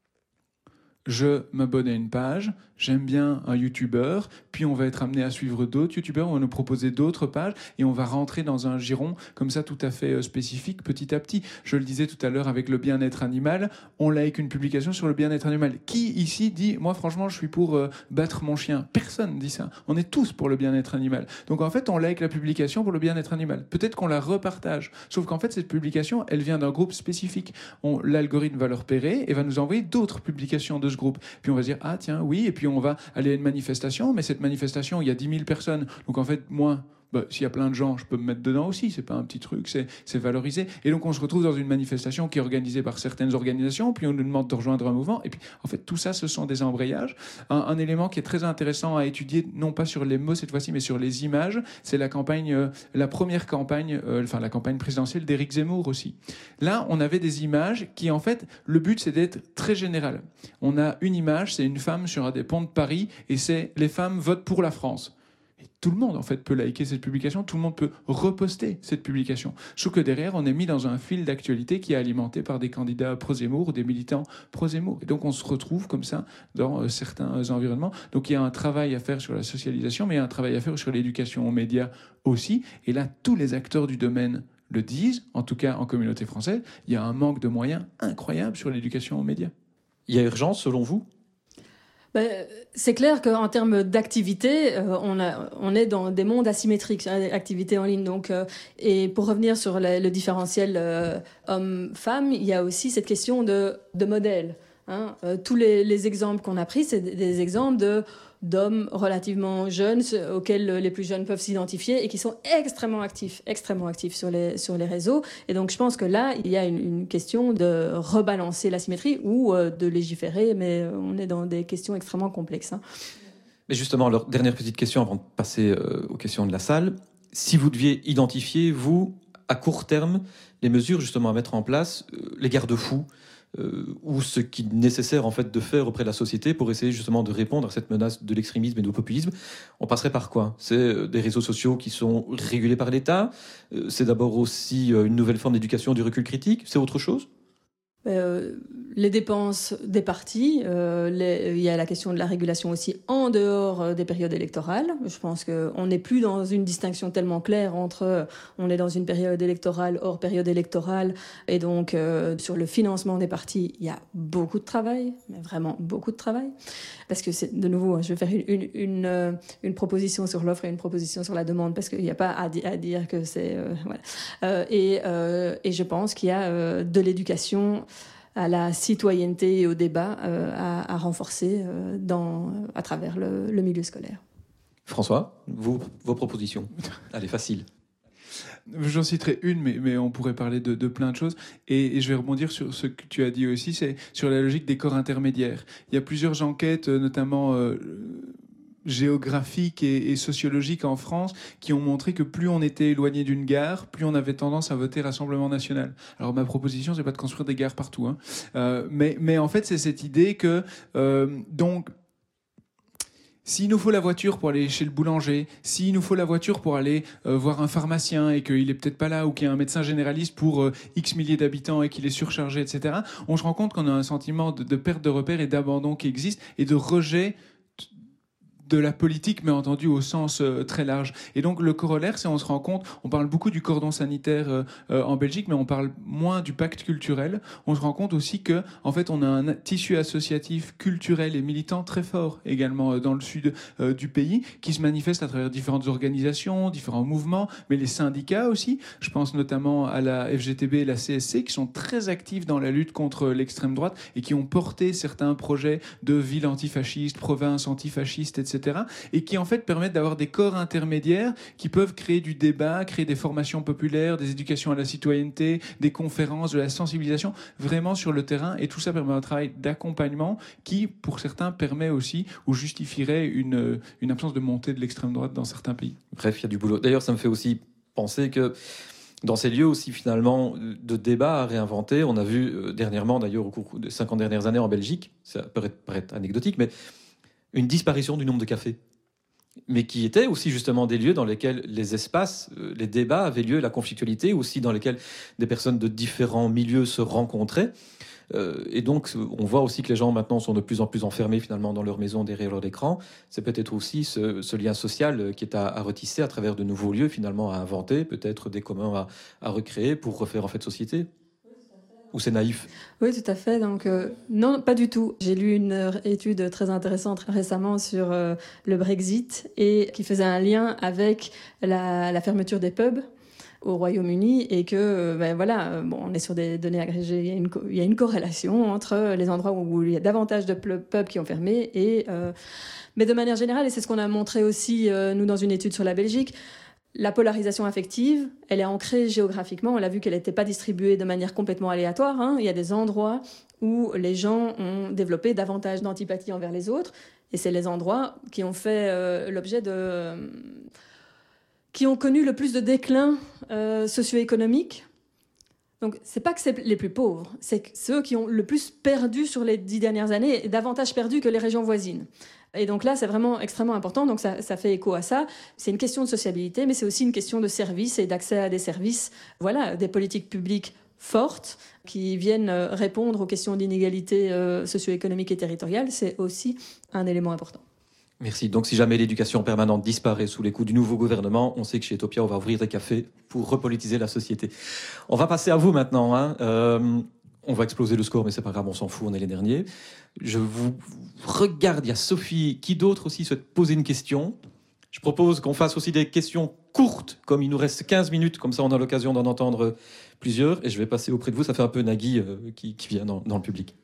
Je m'abonne à une page, j'aime bien un youtubeur, puis on va être amené à suivre d'autres youtubeurs, on va nous proposer d'autres pages, et on va rentrer dans un giron comme ça tout à fait spécifique petit à petit. Je le disais tout à l'heure avec le bien-être animal, on like une publication sur le bien-être animal. Qui ici dit, moi franchement je suis pour euh, battre mon chien? Personne dit ça. On est tous pour le bien-être animal. Donc en fait on like la publication pour le bien-être animal. Peut-être qu'on la repartage, sauf qu'en fait cette publication elle vient d'un groupe spécifique. On, l'algorithme va le repérer et va nous envoyer d'autres publications de groupe. Puis on va se dire, ah tiens, oui, et puis on va aller à une manifestation, mais cette manifestation, il y a dix mille personnes. Donc en fait, moi, bah, s'il y a plein de gens, je peux me mettre dedans aussi, c'est pas un petit truc, c'est, c'est valorisé. Et donc on se retrouve dans une manifestation qui est organisée par certaines organisations, puis on nous demande de rejoindre un mouvement, et puis en fait tout ça, ce sont des embrayages. Un, un élément qui est très intéressant à étudier, non pas sur les mots cette fois-ci, mais sur les images, c'est la campagne, euh, la première campagne, euh, enfin la campagne présidentielle d'Éric Zemmour aussi. Là, on avait des images qui en fait, le but c'est d'être très général. On a une image, c'est une femme sur un des ponts de Paris, et c'est « les femmes votent pour la France ». Tout le monde, en fait, peut liker cette publication, tout le monde peut reposter cette publication. Sauf que derrière, on est mis dans un fil d'actualité qui est alimenté par des candidats pro-Zemmour ou des militants pro-Zemmour. Et donc, on se retrouve comme ça dans euh, certains environnements. Donc, il y a un travail à faire sur la socialisation, mais il y a un travail à faire sur l'éducation aux médias aussi. Et là, tous les acteurs du domaine le disent, en tout cas en communauté française, il y a un manque de moyens incroyable sur l'éducation aux médias.
Il y a urgence, selon vous ?
Ben, c'est clair qu'en termes d'activité, euh, on, a, on est dans des mondes asymétriques, hein, activités en ligne. Donc, euh, et pour revenir sur le, le différentiel euh, homme-femme, il y a aussi cette question de, de modèle. Hein. Euh, tous les, les exemples qu'on a pris, c'est des, des exemples de d'hommes relativement jeunes auxquels les plus jeunes peuvent s'identifier et qui sont extrêmement actifs, extrêmement actifs sur les, sur les réseaux. Et donc, je pense que là, il y a une, une question de rebalancer la symétrie ou euh, de légiférer, mais on est dans des questions extrêmement complexes. Hein.
Mais justement, alors, dernière petite question avant de passer euh, aux questions de la salle. Si vous deviez identifier, vous, à court terme, les mesures justement à mettre en place, euh, les garde-fous, Euh, ou ce qui est nécessaire en fait de faire auprès de la société pour essayer justement de répondre à cette menace de l'extrémisme et du populisme, on passerait par quoi? C'est des réseaux sociaux qui sont régulés par l'État, c'est d'abord aussi une nouvelle forme d'éducation du recul critique, c'est autre chose?
Euh, les dépenses des partis, euh, les, il y a la question de la régulation aussi en dehors des périodes électorales. Je pense qu'on n'est plus dans une distinction tellement claire entre on est dans une période électorale hors période électorale et donc euh, sur le financement des partis, il y a beaucoup de travail, mais vraiment beaucoup de travail. Parce que c'est de nouveau, je vais faire une, une, une, une proposition sur l'offre et une proposition sur la demande parce qu'il n'y a pas à, di- à dire que c'est... Euh, voilà. euh, et, euh, et je pense qu'il y a euh, de l'éducation à la citoyenneté et au débat euh, à, à renforcer euh, dans, à travers le, le milieu scolaire.
François, vous, vos propositions. Allez, facile.
J'en citerai une, mais, mais on pourrait parler de, de plein de choses. Et, et je vais rebondir sur ce que tu as dit aussi, c'est sur la logique des corps intermédiaires. Il y a plusieurs enquêtes, notamment euh, géographiques et, et sociologiques en France, qui ont montré que plus on était éloigné d'une gare, plus on avait tendance à voter Rassemblement National. Alors ma proposition, c'est pas de construire des gares partout, hein. Euh, mais, mais en fait, c'est cette idée que euh, donc s'il nous faut la voiture pour aller chez le boulanger, s'il nous faut la voiture pour aller euh, voir un pharmacien et qu'il est peut-être pas là, ou qu'il y a un médecin généraliste pour euh, X milliers d'habitants et qu'il est surchargé, et cetera, on se rend compte qu'on a un sentiment de, de perte de repères et d'abandon qui existe et de rejet de la politique, mais entendu au sens euh, très large. Et donc le corollaire, c'est on se rend compte, on parle beaucoup du cordon sanitaire euh, euh, en Belgique, mais on parle moins du pacte culturel. On se rend compte aussi que, en fait, on a un tissu associatif, culturel et militant très fort également euh, dans le sud euh, du pays, qui se manifeste à travers différentes organisations, différents mouvements, mais les syndicats aussi. Je pense notamment à la F G T B et la C S C, qui sont très actifs dans la lutte contre l'extrême droite et qui ont porté certains projets de ville antifasciste, province antifasciste, et cetera, et qui en fait permettent d'avoir des corps intermédiaires qui peuvent créer du débat, créer des formations populaires, des éducations à la citoyenneté, des conférences, de la sensibilisation, vraiment sur le terrain, et tout ça permet un travail d'accompagnement qui, pour certains, permet aussi ou justifierait une, une absence de montée de l'extrême droite dans certains pays.
Bref, il y a du boulot. D'ailleurs, ça me fait aussi penser que dans ces lieux aussi finalement de débat à réinventer. On a vu euh, dernièrement, d'ailleurs au cours des cinquante dernières années en Belgique, ça peut être, paraître anecdotique, mais une disparition du nombre de cafés, mais qui étaient aussi justement des lieux dans lesquels les espaces, euh, les débats avaient lieu, la conflictualité, aussi dans lesquels des personnes de différents milieux se rencontraient. Euh, et donc, on voit aussi que les gens maintenant sont de plus en plus enfermés finalement dans leur maison derrière leur écran. C'est peut-être aussi ce, ce lien social qui est à, à retisser à travers de nouveaux lieux finalement à inventer, peut-être des communs à, à recréer pour refaire en fait société. Ou c'est naïf?
Oui, tout à fait. Donc, euh, non, pas du tout. J'ai lu une étude très intéressante récemment sur euh, le Brexit et qui faisait un lien avec la, la fermeture des pubs au Royaume-Uni et que, ben voilà, bon, on est sur des données agrégées, il y a une, il y a une corrélation entre les endroits où il y a davantage de pubs qui ont fermé et, euh, mais de manière générale, et c'est ce qu'on a montré aussi, euh, nous, dans une étude sur la Belgique, la polarisation affective, elle est ancrée géographiquement. On l'a vu qu'elle n'était pas distribuée de manière complètement aléatoire, hein. Il y a des endroits où les gens ont développé davantage d'antipathie envers les autres et c'est les endroits qui ont fait euh, l'objet de... Euh, qui ont connu le plus de déclin euh, socio-économique. Donc, c'est pas que c'est les plus pauvres, c'est que ceux qui ont le plus perdu sur les dix dernières années, et davantage perdu que les régions voisines. Et donc là, c'est vraiment extrêmement important, donc ça, ça fait écho à ça. C'est une question de sociabilité, mais c'est aussi une question de services et d'accès à des services, voilà, des politiques publiques fortes qui viennent répondre aux questions d'inégalité euh, socio-économique et territoriale. C'est aussi un élément important.
Merci. Donc, si jamais l'éducation permanente disparaît sous les coups du nouveau gouvernement, on sait que chez Utopia, on va ouvrir des cafés pour repolitiser la société. On va passer à vous maintenant. Hein. Euh, on va exploser le score, mais c'est pas grave, on s'en fout, on est les derniers. Je vous regarde, il y a Sophie. Qui d'autre aussi souhaite poser une question? Je propose qu'on fasse aussi des questions courtes, comme il nous reste quinze minutes, comme ça on a l'occasion d'en entendre plusieurs. Et je vais passer auprès de vous, ça fait un peu Nagui euh, qui, qui vient dans, dans le public.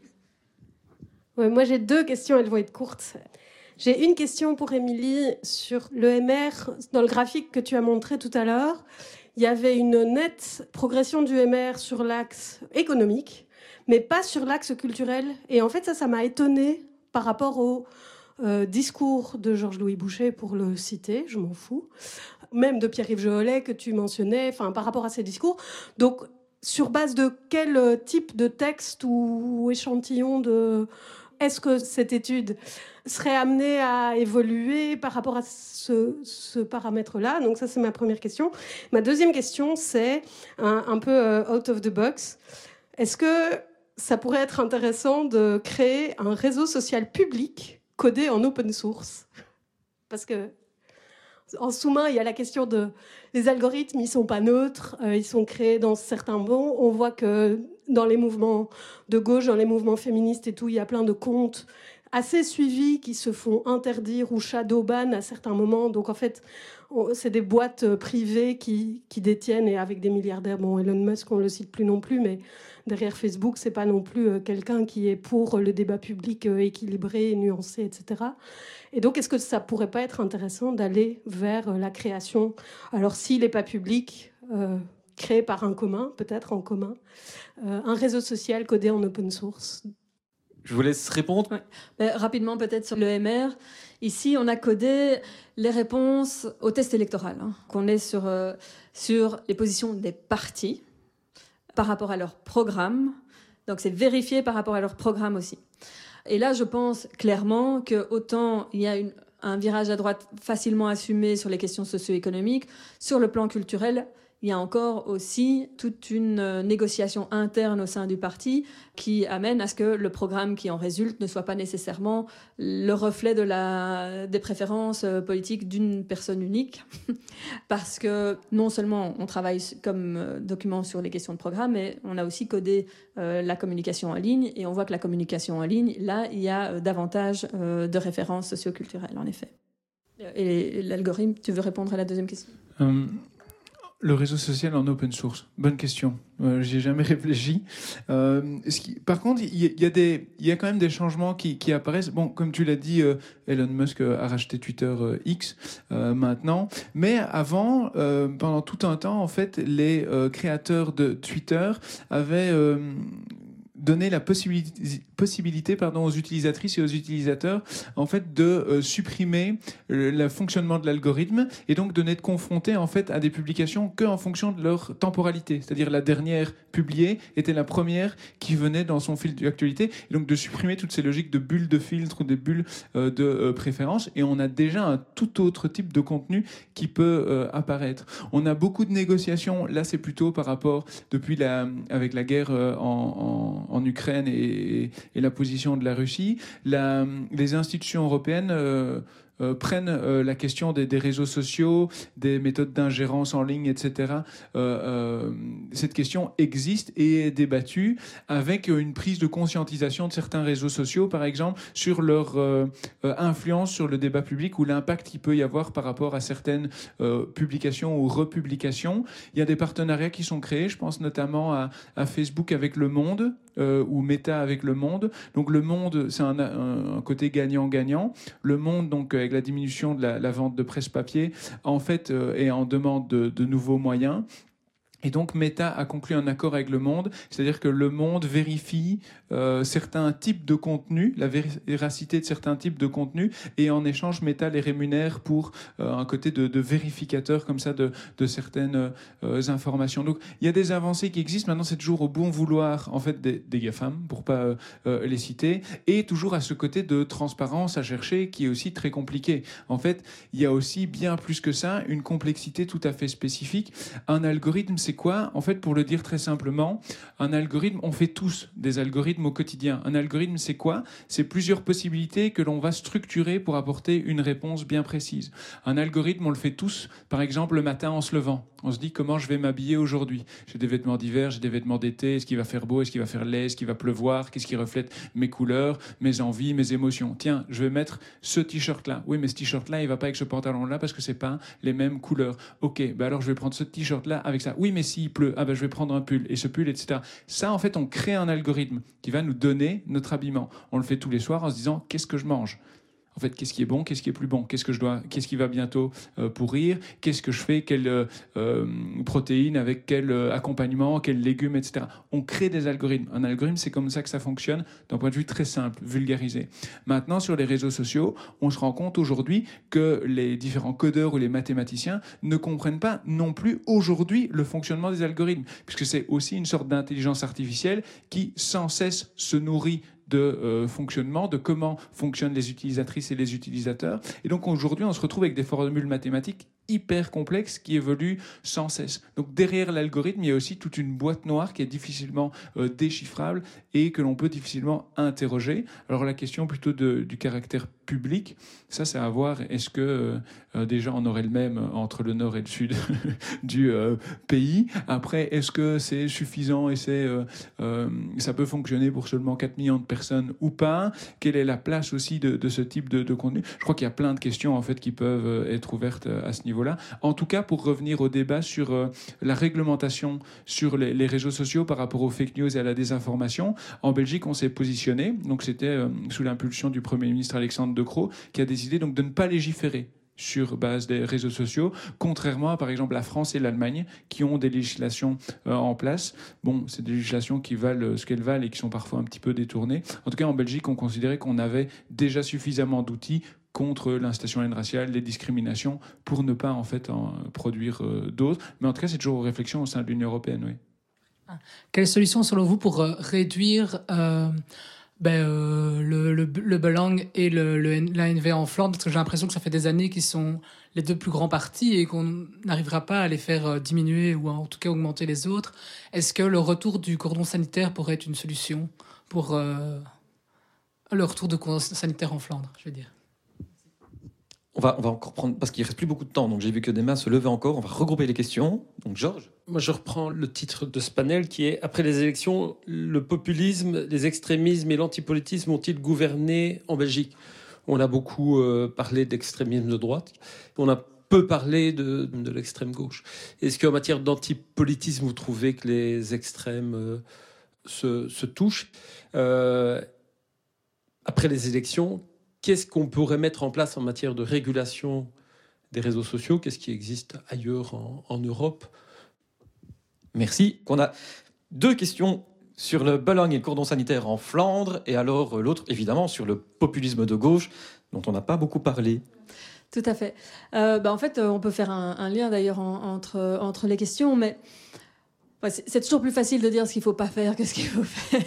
Ouais, moi j'ai deux questions, elles vont être courtes. J'ai une question pour Émilie sur l'E M R. Dans le graphique que tu as montré tout à l'heure, il y avait une nette progression du E M R sur l'axe économique, mais pas sur l'axe culturel. Et en fait, ça, ça m'a étonnée par rapport au euh, discours de Georges-Louis Boucher, pour le citer, je m'en fous, même de Pierre-Yves Jehollet que tu mentionnais, enfin, par rapport à ces discours. Donc, sur base de quel type de texte ou échantillon de... Est-ce que cette étude serait amenée à évoluer par rapport à ce, ce paramètre-là? Donc ça, c'est ma première question. Ma deuxième question, c'est un, un peu uh, out of the box. Est-ce que ça pourrait être intéressant de créer un réseau social public codé en open source? Parce que en sous-main, il y a la question de... Les algorithmes, ils ne sont pas neutres, euh, ils sont créés dans certains bons. On voit que dans les mouvements de gauche, dans les mouvements féministes et tout, il y a plein de comptes assez suivis qui se font interdire ou shadowban à certains moments. Donc, en fait, on, c'est des boîtes privées qui, qui détiennent, et avec des milliardaires. Bon, Elon Musk, on ne le cite plus non plus, mais derrière Facebook, ce n'est pas non plus euh, quelqu'un qui est pour le débat public euh, équilibré, nuancé, et cetera. Et donc, est-ce que ça pourrait pas être intéressant d'aller vers la création, alors s'il n'est pas public, euh, créé par un commun, peut-être en commun, euh, un réseau social codé en open source?
Je vous laisse répondre.
Ouais. Mais rapidement, peut-être sur l'E M R. Ici, on a codé les réponses au test électoral. Hein, qu'on est sur, euh, sur les positions des partis par rapport à leur programme. Donc, c'est vérifié par rapport à leur programme aussi. Et là, je pense clairement qu'autant il y a une, un virage à droite facilement assumé sur les questions socio-économiques, sur le plan culturel, il y a encore aussi toute une négociation interne au sein du parti qui amène à ce que le programme qui en résulte ne soit pas nécessairement le reflet de la, des préférences politiques d'une personne unique. Parce que non seulement on travaille comme document sur les questions de programme, mais on a aussi codé euh, la communication en ligne. Et on voit que la communication en ligne, là, il y a davantage euh, de références socio-culturelles, en effet. Et l'algorithme, tu veux répondre à la deuxième question ?
euh... Le réseau social en open source, bonne question. Euh, j'y ai jamais réfléchi. Euh, ce qui, par contre, il y, y a des, il y a quand même des changements qui, qui apparaissent. Bon, comme tu l'as dit, euh, Elon Musk a racheté Twitter euh, X euh, maintenant, mais avant, euh, pendant tout un temps, en fait, les euh, créateurs de Twitter avaient euh, donner la possibilité, possibilité pardon, aux utilisatrices et aux utilisateurs en fait, de euh, supprimer le, le fonctionnement de l'algorithme et donc de n'être confrontés en fait, à des publications qu'en fonction de leur temporalité. C'est-à-dire la dernière publiée était la première qui venait dans son fil d'actualité. Et donc de supprimer toutes ces logiques de bulles de filtre ou des bulles euh, de euh, préférence. Et on a déjà un tout autre type de contenu qui peut euh, apparaître. On a beaucoup de négociations. Là, c'est plutôt par rapport, depuis la, avec la guerre euh, en, en, en Ukraine et, et la position de la Russie, la, les institutions européennes euh, Euh, prennent euh, la question des, des réseaux sociaux, des méthodes d'ingérence en ligne, et cetera. Euh, euh, cette question existe et est débattue avec une prise de conscientisation de certains réseaux sociaux, par exemple, sur leur euh, euh, influence sur le débat public ou l'impact qu'il peut y avoir par rapport à certaines euh, publications ou republications. Il y a des partenariats qui sont créés, je pense notamment à, à Facebook avec Le Monde, euh, ou Meta avec Le Monde. Donc Le Monde, c'est un, un, un côté gagnant-gagnant. Le Monde, donc avec la diminution de la, la vente de presse-papier, en fait, euh, est en demande de, de nouveaux moyens. Et donc Meta a conclu un accord avec Le Monde, c'est-à-dire que Le Monde vérifie euh, certains types de contenus, la véracité de certains types de contenus, et en échange Meta les rémunère pour euh, un côté de, de vérificateur comme ça de, de certaines euh, informations. Donc il y a des avancées qui existent. Maintenant c'est toujours au bon vouloir en fait des, des GAFAM, pour pas euh, les citer, et toujours à ce côté de transparence à chercher qui est aussi très compliqué. En fait il y a aussi bien plus que ça une complexité tout à fait spécifique. Un algorithme, c'est C'est quoi ? En fait, pour le dire très simplement, un algorithme, on fait tous des algorithmes au quotidien. Un algorithme, c'est quoi ? C'est plusieurs possibilités que l'on va structurer pour apporter une réponse bien précise. Un algorithme, on le fait tous, par exemple, le matin en se levant. On se dit comment je vais m'habiller aujourd'hui. J'ai des vêtements d'hiver, j'ai des vêtements d'été. Est-ce qu'il va faire beau ? Est-ce qu'il va faire laid ? Est-ce qu'il va pleuvoir ? Qu'est-ce qui reflète mes couleurs, mes envies, mes émotions ? Tiens, je vais mettre ce t-shirt-là. Oui, mais ce t-shirt-là, il va pas avec ce pantalon-là parce que c'est pas les mêmes couleurs. Ok, bah alors je vais prendre ce t-shirt-là avec ça. Oui, mais s'il pleut, ah ben je vais prendre un pull et ce pull, et cetera. Ça, en fait, on crée un algorithme qui va nous donner notre habillement. On le fait tous les soirs en se disant qu'est-ce que je mange ? En fait, qu'est-ce qui est bon, qu'est-ce qui est plus bon, qu'est-ce que je dois, qu'est-ce qui va bientôt euh, pourrir, qu'est-ce que je fais, quelle euh, euh, protéines avec quel euh, accompagnement, quels légumes, et cetera. On crée des algorithmes. Un algorithme, c'est comme ça que ça fonctionne, d'un point de vue très simple, vulgarisé. Maintenant, sur les réseaux sociaux, on se rend compte aujourd'hui que les différents codeurs ou les mathématiciens ne comprennent pas non plus aujourd'hui le fonctionnement des algorithmes, puisque c'est aussi une sorte d'intelligence artificielle qui sans cesse se nourrit de euh, fonctionnement, de comment fonctionnent les utilisatrices et les utilisateurs. Et donc aujourd'hui, on se retrouve avec des formules mathématiques hyper complexes qui évoluent sans cesse. Donc derrière l'algorithme, il y a aussi toute une boîte noire qui est difficilement euh, déchiffrable et que l'on peut difficilement interroger. Alors la question plutôt de, du caractère public, ça c'est à voir. Est-ce que euh, déjà on aurait le même entre le nord et le sud du euh, pays ? Après, est-ce que c'est suffisant et c'est, euh, euh, ça peut fonctionner pour seulement quatre millions de personnes ou pas ? Quelle est la place aussi de, de ce type de, de contenu ? Je crois qu'il y a plein de questions en fait qui peuvent être ouvertes à ce niveau-là. En tout cas, pour revenir au débat sur euh, la réglementation sur les, les réseaux sociaux par rapport aux fake news et à la désinformation, en Belgique, on s'est positionné. Donc, c'était euh, sous l'impulsion du Premier ministre Alexandre De Croo qui a décidé donc de ne pas légiférer sur base des réseaux sociaux, contrairement à, par exemple, la France et l'Allemagne, qui ont des législations euh, en place. Bon, c'est des législations qui valent ce qu'elles valent et qui sont parfois un petit peu détournées. En tout cas, en Belgique, on considérait qu'on avait déjà suffisamment d'outils contre l'incitation à la haine raciale, les discriminations, pour ne pas en fait en produire euh, d'autres. Mais en tout cas, c'est toujours aux réflexions au sein de l'Union européenne, oui.
Quelle solution, selon vous, pour euh, réduire euh, ben, euh, le, le, le Belang et le, le, l'A N V en Flandre ? Parce que j'ai l'impression que ça fait des années qu'ils sont les deux plus grands partis et qu'on n'arrivera pas à les faire euh, diminuer ou en tout cas augmenter les autres. Est-ce que le retour du cordon sanitaire pourrait être une solution pour euh, le retour du cordon sanitaire en Flandre, je veux dire ?
On va, on va encore prendre, parce qu'il ne reste plus beaucoup de temps, donc j'ai vu que des mains se levaient encore. On va regrouper les questions. Donc Georges.
Moi, je reprends le titre de ce panel qui est « Après les élections, le populisme, les extrémismes et l'antipolitisme ont-ils gouverné en Belgique ?» On a beaucoup euh, parlé d'extrémisme de droite. On a peu parlé de, de l'extrême gauche. Est-ce qu'en matière d'antipolitisme, vous trouvez que les extrêmes euh, se, se touchent euh, après les élections? Qu'est-ce qu'on pourrait mettre en place en matière de régulation des réseaux sociaux? Qu'est-ce qui existe ailleurs en, en Europe?
Merci. On a deux questions sur le Bologne et le cordon sanitaire en Flandre, et alors euh, l'autre, évidemment, sur le populisme de gauche, dont on n'a pas beaucoup parlé.
Tout à fait. Euh, bah, en fait, on peut faire un, un lien d'ailleurs en, entre, entre les questions, mais ouais, c'est, c'est toujours plus facile de dire ce qu'il ne faut pas faire que ce qu'il faut faire.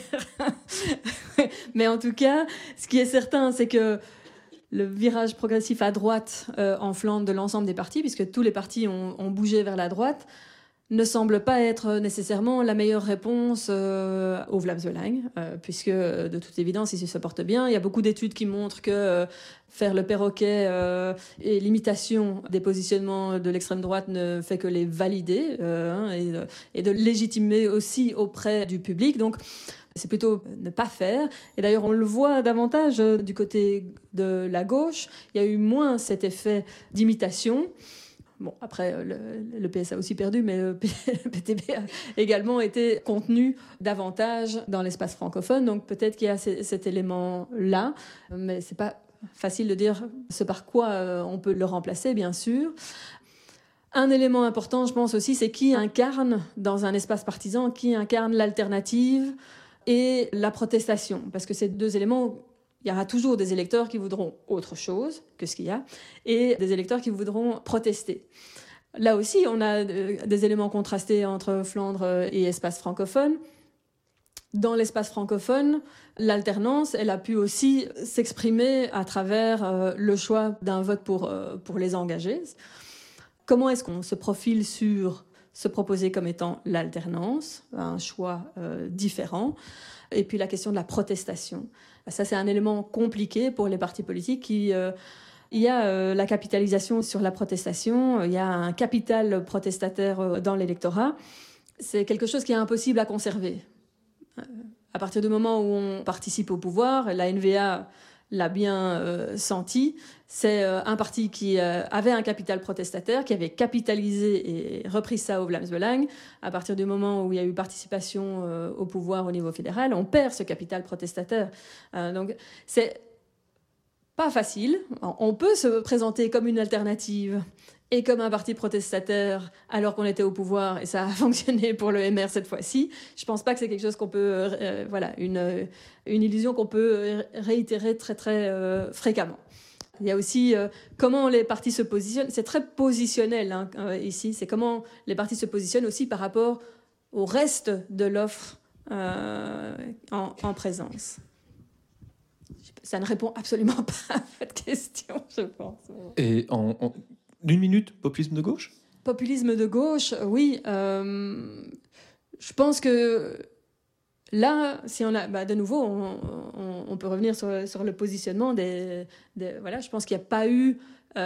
Mais en tout cas, ce qui est certain, c'est que le virage progressif à droite euh, en Flandre de l'ensemble des partis, puisque tous les partis ont, ont bougé vers la droite, ne semble pas être nécessairement la meilleure réponse euh, au Vlaams-Belang, euh, puisque de toute évidence, ici se porte bien. Il y a beaucoup d'études qui montrent que euh, faire le perroquet euh, et l'imitation des positionnements de l'extrême droite ne fait que les valider euh, hein, et, de, et de légitimer aussi auprès du public. Donc, c'est plutôt ne pas faire. Et d'ailleurs, on le voit davantage du côté de la gauche. Il y a eu moins cet effet d'imitation. Bon, après, le, le P S a aussi perdu, mais le P T B a également été contenu davantage dans l'espace francophone. Donc peut-être qu'il y a c- cet élément-là, mais c'est pas facile de dire ce par quoi euh, on peut le remplacer, bien sûr. Un élément important, je pense aussi, c'est qui incarne, dans un espace partisan, qui incarne l'alternative et la protestation. Parce que ces deux éléments... Il y aura toujours des électeurs qui voudront autre chose que ce qu'il y a et des électeurs qui voudront protester. Là aussi, on a des éléments contrastés entre Flandre et espace francophone. Dans l'espace francophone, l'alternance, elle a pu aussi s'exprimer à travers le choix d'un vote pour, pour les engagés. Comment est-ce qu'on se profile sur se proposer comme étant l'alternance, un choix euh, différent, et puis la question de la protestation. Ça, c'est un élément compliqué pour les partis politiques. Qui, euh, il y a euh, la capitalisation sur la protestation, il y a un capital protestataire euh, dans l'électorat. C'est quelque chose qui est impossible à conserver. Euh, à partir du moment où on participe au pouvoir, la N V A l'a bien euh, senti, c'est euh, un parti qui euh, avait un capital protestataire, qui avait capitalisé et repris ça au Vlaams-Belang. À partir du moment où il y a eu participation euh, au pouvoir au niveau fédéral, on perd ce capital protestataire. Euh, donc c'est pas facile. On peut se présenter comme une alternative et comme un parti protestataire alors qu'on était au pouvoir, et ça a fonctionné pour le M R cette fois-ci. Je pense pas que c'est quelque chose qu'on peut, euh, voilà, une, une illusion qu'on peut réitérer très très euh, fréquemment. Il y a aussi euh, comment les partis se positionnent. C'est très positionnel hein, euh, ici. C'est comment les partis se positionnent aussi par rapport au reste de l'offre euh, en, en présence. Ça ne répond absolument pas à votre question, je pense.
Et en, en une minute, populisme de gauche ?
Populisme de gauche, oui. Euh, je pense que là, si on a, bah, de nouveau, on, on, on peut revenir sur, sur le positionnement des, des. Voilà, je pense qu'il n'y a pas eu.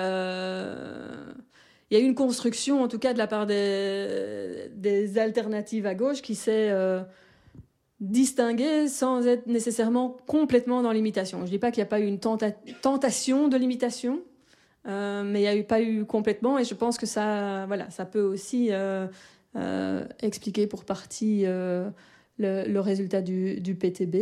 Euh, il y a eu une construction, en tout cas, de la part des, des alternatives à gauche qui s'est euh, distinguée sans être nécessairement complètement dans l'imitation. Je ne dis pas qu'il n'y a pas eu une tenta- tentation de l'imitation. Euh, mais il n'y a eu, pas eu complètement, et je pense que ça, voilà, ça peut aussi euh, euh, expliquer pour partie euh, le, le résultat du, du P T B.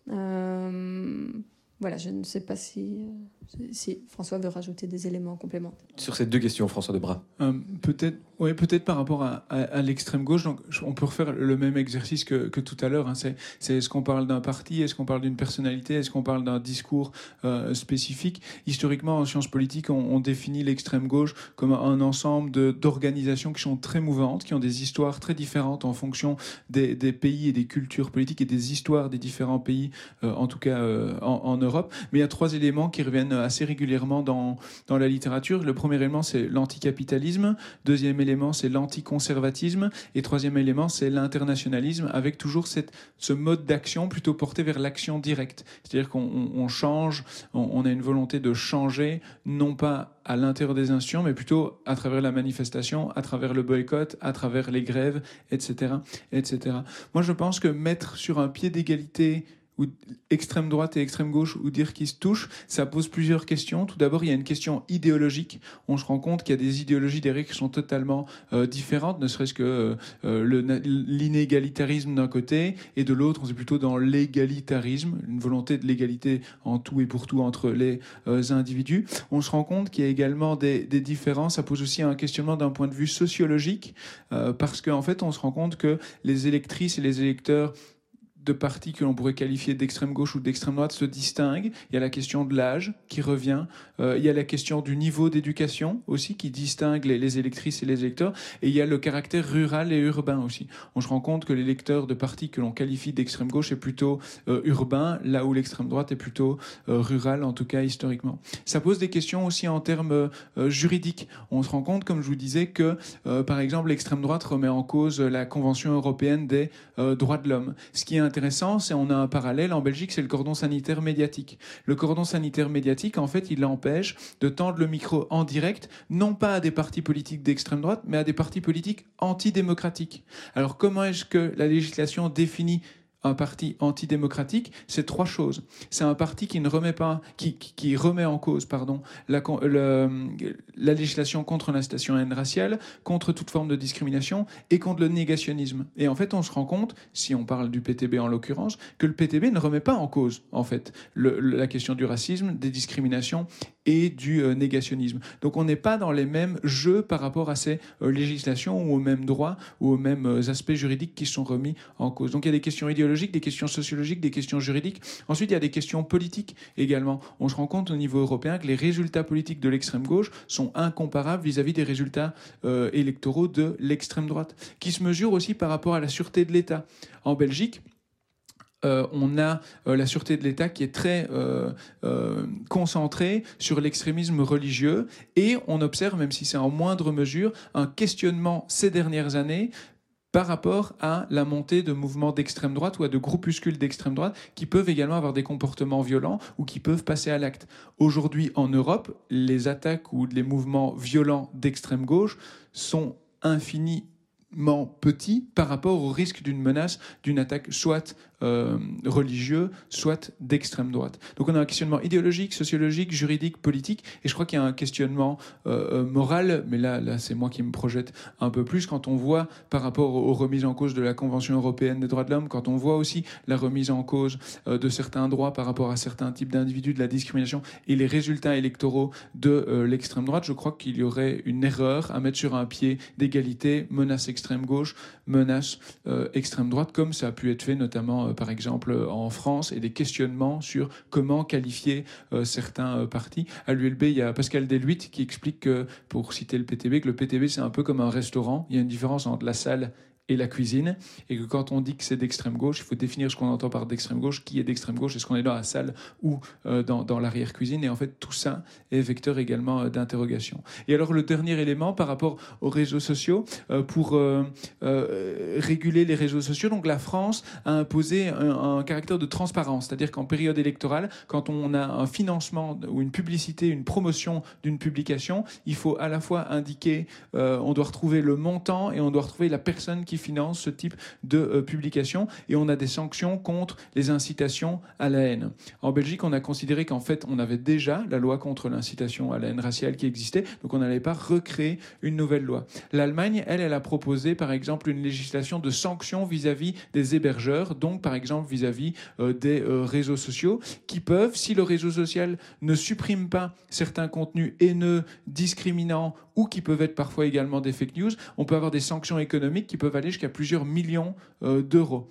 Euh, voilà, je ne sais pas si, si François veut rajouter des éléments complémentaires.
Sur ces deux questions, François Debras.
Euh, peut-être, ouais, peut-être par rapport à, à, à l'extrême gauche, donc on peut refaire le même exercice que, que tout à l'heure. Hein, c'est, c'est est-ce qu'on parle d'un parti, est-ce qu'on parle d'une personnalité, est-ce qu'on parle d'un discours euh, spécifique. Historiquement, en sciences politiques, on, on définit l'extrême gauche comme un ensemble de, d'organisations qui sont très mouvantes, qui ont des histoires très différentes en fonction des, des pays et des cultures politiques et des histoires des différents pays, euh, en tout cas euh, en, en Europe. Mais il y a trois éléments qui reviennent assez régulièrement dans, dans la littérature. Le premier élément, c'est l'anticapitalisme. Deuxième élément, c'est l'anticonservatisme. Et troisième élément, c'est l'internationalisme, avec toujours cette, ce mode d'action plutôt porté vers l'action directe. C'est-à-dire qu'on on, on change, on, on a une volonté de changer, non pas à l'intérieur des institutions, mais plutôt à travers la manifestation, à travers le boycott, à travers les grèves, et cetera, et cetera. Moi, je pense que mettre sur un pied d'égalité ou extrême droite et extrême gauche, ou dire qu'ils se touchent, ça pose plusieurs questions. Tout d'abord, il y a une question idéologique. On se rend compte qu'il y a des idéologies derrière qui sont totalement euh, différentes, ne serait-ce que euh, le, l'inégalitarisme d'un côté, et de l'autre, on est plutôt dans l'égalitarisme, une volonté de l'égalité en tout et pour tout entre les euh, individus. On se rend compte qu'il y a également des, des différences. Ça pose aussi un questionnement d'un point de vue sociologique, euh, parce qu'en fait, on se rend compte que les électrices et les électeurs de partis que l'on pourrait qualifier d'extrême gauche ou d'extrême droite se distinguent. Il y a la question de l'âge qui revient. Euh, il y a la question du niveau d'éducation aussi qui distingue les, les électrices et les électeurs. Et il y a le caractère rural et urbain aussi. On se rend compte que l'électeur de partis que l'on qualifie d'extrême gauche est plutôt euh, urbain, là où l'extrême droite est plutôt euh, rural, en tout cas historiquement. Ça pose des questions aussi en termes euh, juridiques. On se rend compte, comme je vous disais, que euh, par exemple l'extrême droite remet en cause la Convention européenne des euh, droits de l'homme. Ce qui est intéressant, c'est on a un parallèle en Belgique, c'est le cordon sanitaire médiatique. Le cordon sanitaire médiatique, en fait, il empêche de tendre le micro en direct, non pas à des partis politiques d'extrême droite, mais à des partis politiques antidémocratiques. Alors comment est-ce que la législation définit un parti antidémocratique? C'est trois choses. C'est un parti qui ne remet pas, qui, qui, qui remet en cause, pardon, la, le, la législation contre l'incitation à la haine raciale, contre toute forme de discrimination et contre le négationnisme. Et en fait, on se rend compte, si on parle du P T B en l'occurrence, que le P T B ne remet pas en cause, en fait, le, la question du racisme, des discriminations et du euh, négationnisme. Donc on n'est pas dans les mêmes jeux par rapport à ces euh, législations ou aux mêmes droits ou aux mêmes euh, aspects juridiques qui sont remis en cause. Donc il y a des questions idéologiques, des questions sociologiques, des questions juridiques. Ensuite, il y a des questions politiques également. On se rend compte au niveau européen que les résultats politiques de l'extrême gauche sont incomparables vis-à-vis des résultats euh, électoraux de l'extrême droite, qui se mesurent aussi par rapport à la sûreté de l'État. En Belgique, Euh, on a euh, la sûreté de l'État qui est très euh, euh, concentrée sur l'extrémisme religieux et on observe, même si c'est en moindre mesure, un questionnement ces dernières années par rapport à la montée de mouvements d'extrême droite ou à de groupuscules d'extrême droite qui peuvent également avoir des comportements violents ou qui peuvent passer à l'acte. Aujourd'hui, en Europe, les attaques ou les mouvements violents d'extrême gauche sont infinis petit par rapport au risque d'une menace, d'une attaque soit euh, religieuse, soit d'extrême droite. Donc on a un questionnement idéologique, sociologique, juridique, politique, et je crois qu'il y a un questionnement euh, moral, mais là, là c'est moi qui me projette un peu plus, quand on voit par rapport aux remises en cause de la Convention européenne des droits de l'homme, quand on voit aussi la remise en cause euh, de certains droits par rapport à certains types d'individus, de la discrimination, et les résultats électoraux de euh, l'extrême droite, je crois qu'il y aurait une erreur à mettre sur un pied d'égalité, menace extrême extrême gauche, menace euh, extrême droite, comme ça a pu être fait notamment euh, par exemple en France, et des questionnements sur comment qualifier euh, certains euh, partis. À l'U L B, il y a Pascal Deluit qui explique que, pour citer le P T B, que le P T B c'est un peu comme un restaurant, il y a une différence entre la salle et la cuisine, et que quand on dit que c'est d'extrême gauche, il faut définir ce qu'on entend par d'extrême gauche, qui est d'extrême gauche, est-ce qu'on est dans la salle ou euh, dans, dans l'arrière-cuisine, et en fait tout ça est vecteur également euh, d'interrogation. Et alors le dernier élément par rapport aux réseaux sociaux, euh, pour euh, euh, réguler les réseaux sociaux, donc la France a imposé un, un caractère de transparence, c'est-à-dire qu'en période électorale, quand on a un financement ou une publicité, une promotion d'une publication, il faut à la fois indiquer, euh, on doit retrouver le montant et on doit retrouver la personne qui finance ce type de euh, publication, et on a des sanctions contre les incitations à la haine. En Belgique, on a considéré qu'en fait, on avait déjà la loi contre l'incitation à la haine raciale qui existait, donc on n'allait pas recréer une nouvelle loi. L'Allemagne, elle, elle a proposé, par exemple, une législation de sanctions vis-à-vis des hébergeurs, donc par exemple vis-à-vis euh, des euh, réseaux sociaux, qui peuvent, si le réseau social ne supprime pas certains contenus haineux, discriminants, ou qui peuvent être parfois également des fake news, on peut avoir des sanctions économiques qui peuvent aller jusqu'à plusieurs millions euh, d'euros.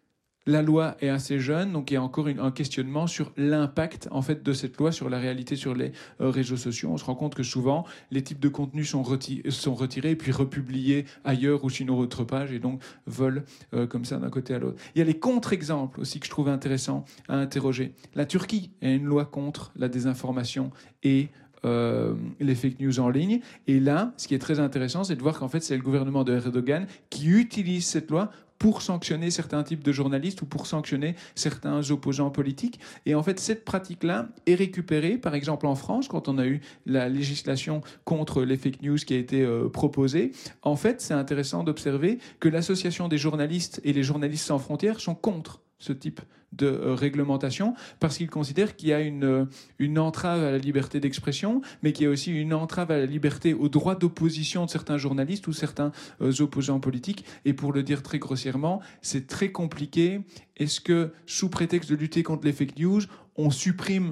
La loi est assez jeune, donc il y a encore une, un questionnement sur l'impact en fait de cette loi sur la réalité sur les euh, réseaux sociaux. On se rend compte que souvent les types de contenus sont, reti- sont retirés et puis republiés ailleurs ou sur une autre page, et donc volent euh, comme ça d'un côté à l'autre. Il y a les contre-exemples aussi que je trouve intéressants à interroger. La Turquie a une loi contre la désinformation et Euh, les fake news en ligne. Et là, ce qui est très intéressant, c'est de voir qu'en fait, c'est le gouvernement de Erdogan qui utilise cette loi pour sanctionner certains types de journalistes ou pour sanctionner certains opposants politiques. Et en fait, cette pratique-là est récupérée, par exemple en France, quand on a eu la législation contre les fake news qui a été euh, proposée. En fait, c'est intéressant d'observer que l'association des journalistes et les journalistes sans frontières sont contre ce type de euh, réglementation, parce qu'ils considèrent qu'il y a une, euh, une entrave à la liberté d'expression, mais qu'il y a aussi une entrave à la liberté, au droit d'opposition de certains journalistes ou certains euh, opposants politiques. Et pour le dire très grossièrement, c'est très compliqué. Est-ce que, sous prétexte de lutter contre les fake news, on supprime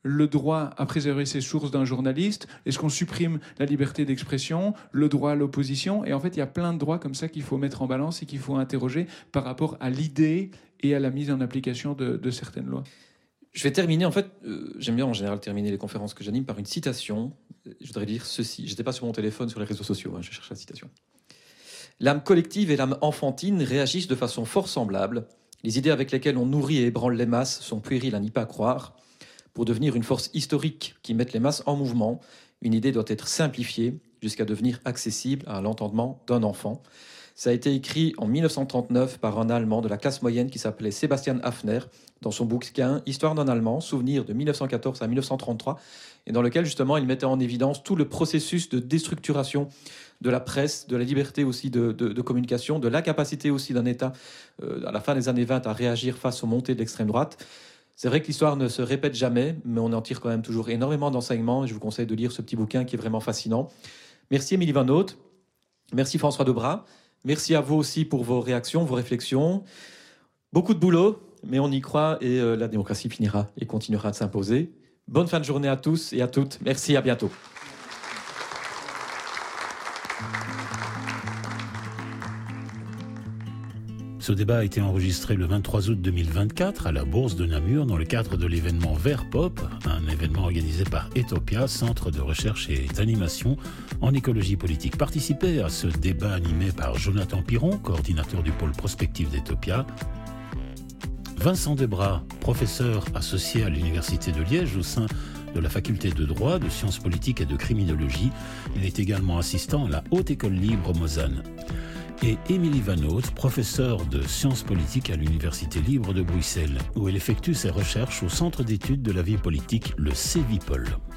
le droit à préserver ses sources d'un journaliste? Est-ce qu'on supprime la liberté d'expression, le droit à l'opposition? Et en fait, il y a plein de droits comme ça qu'il faut mettre en balance et qu'il faut interroger par rapport à l'idée et à la mise en application de, de certaines lois.
Je vais terminer, en fait, euh, j'aime bien en général terminer les conférences que j'anime par une citation. Je voudrais dire ceci. J'étais pas sur mon téléphone, sur les réseaux sociaux, hein, je cherche la citation. L'âme collective et l'âme enfantine réagissent de façon fort semblable. Les idées avec lesquelles on nourrit et ébranle les masses sont puériles à n'y pas croire. Pour devenir une force historique qui mette les masses en mouvement, une idée doit être simplifiée jusqu'à devenir accessible à l'entendement d'un enfant. Ça a été écrit en mille neuf cent trente-neuf par un Allemand de la classe moyenne qui s'appelait Sebastian Haffner dans son bouquin « Histoire d'un Allemand, souvenirs de mille neuf cent quatorze à mille neuf cent trente-trois » et dans lequel justement il mettait en évidence tout le processus de déstructuration de la presse, de la liberté aussi de, de, de communication, de l'incapacité aussi d'un État euh, à la fin des années vingt à réagir face aux montées de l'extrême droite. C'est vrai que l'histoire ne se répète jamais, mais on en tire quand même toujours énormément d'enseignements et je vous conseille de lire ce petit bouquin qui est vraiment fascinant. Merci Émilie Van Haute, merci François Debras. Merci à vous aussi pour vos réactions, vos réflexions. Beaucoup de boulot, mais on y croit et euh, la démocratie finira et continuera de s'imposer. Bonne fin de journée à tous et à toutes. Merci, à bientôt.
Ce débat a été enregistré le vingt-trois août deux mille vingt-quatre à la Bourse de Namur dans le cadre de l'événement Vert Pop, un événement organisé par Etopia, centre de recherche et d'animation en écologie politique. Participez à ce débat animé par Jonathan Piron, coordinateur du pôle prospectif d'Etopia, Vincent Debras, professeur associé à l'Université de Liège au sein de la faculté de droit, de sciences politiques et de criminologie. Il est également assistant à la Haute École Libre Mozane. Et Émilie Van Haute, professeure de sciences politiques à l'Université libre de Bruxelles, où elle effectue ses recherches au Centre d'études de la vie politique, le CEVIPOL.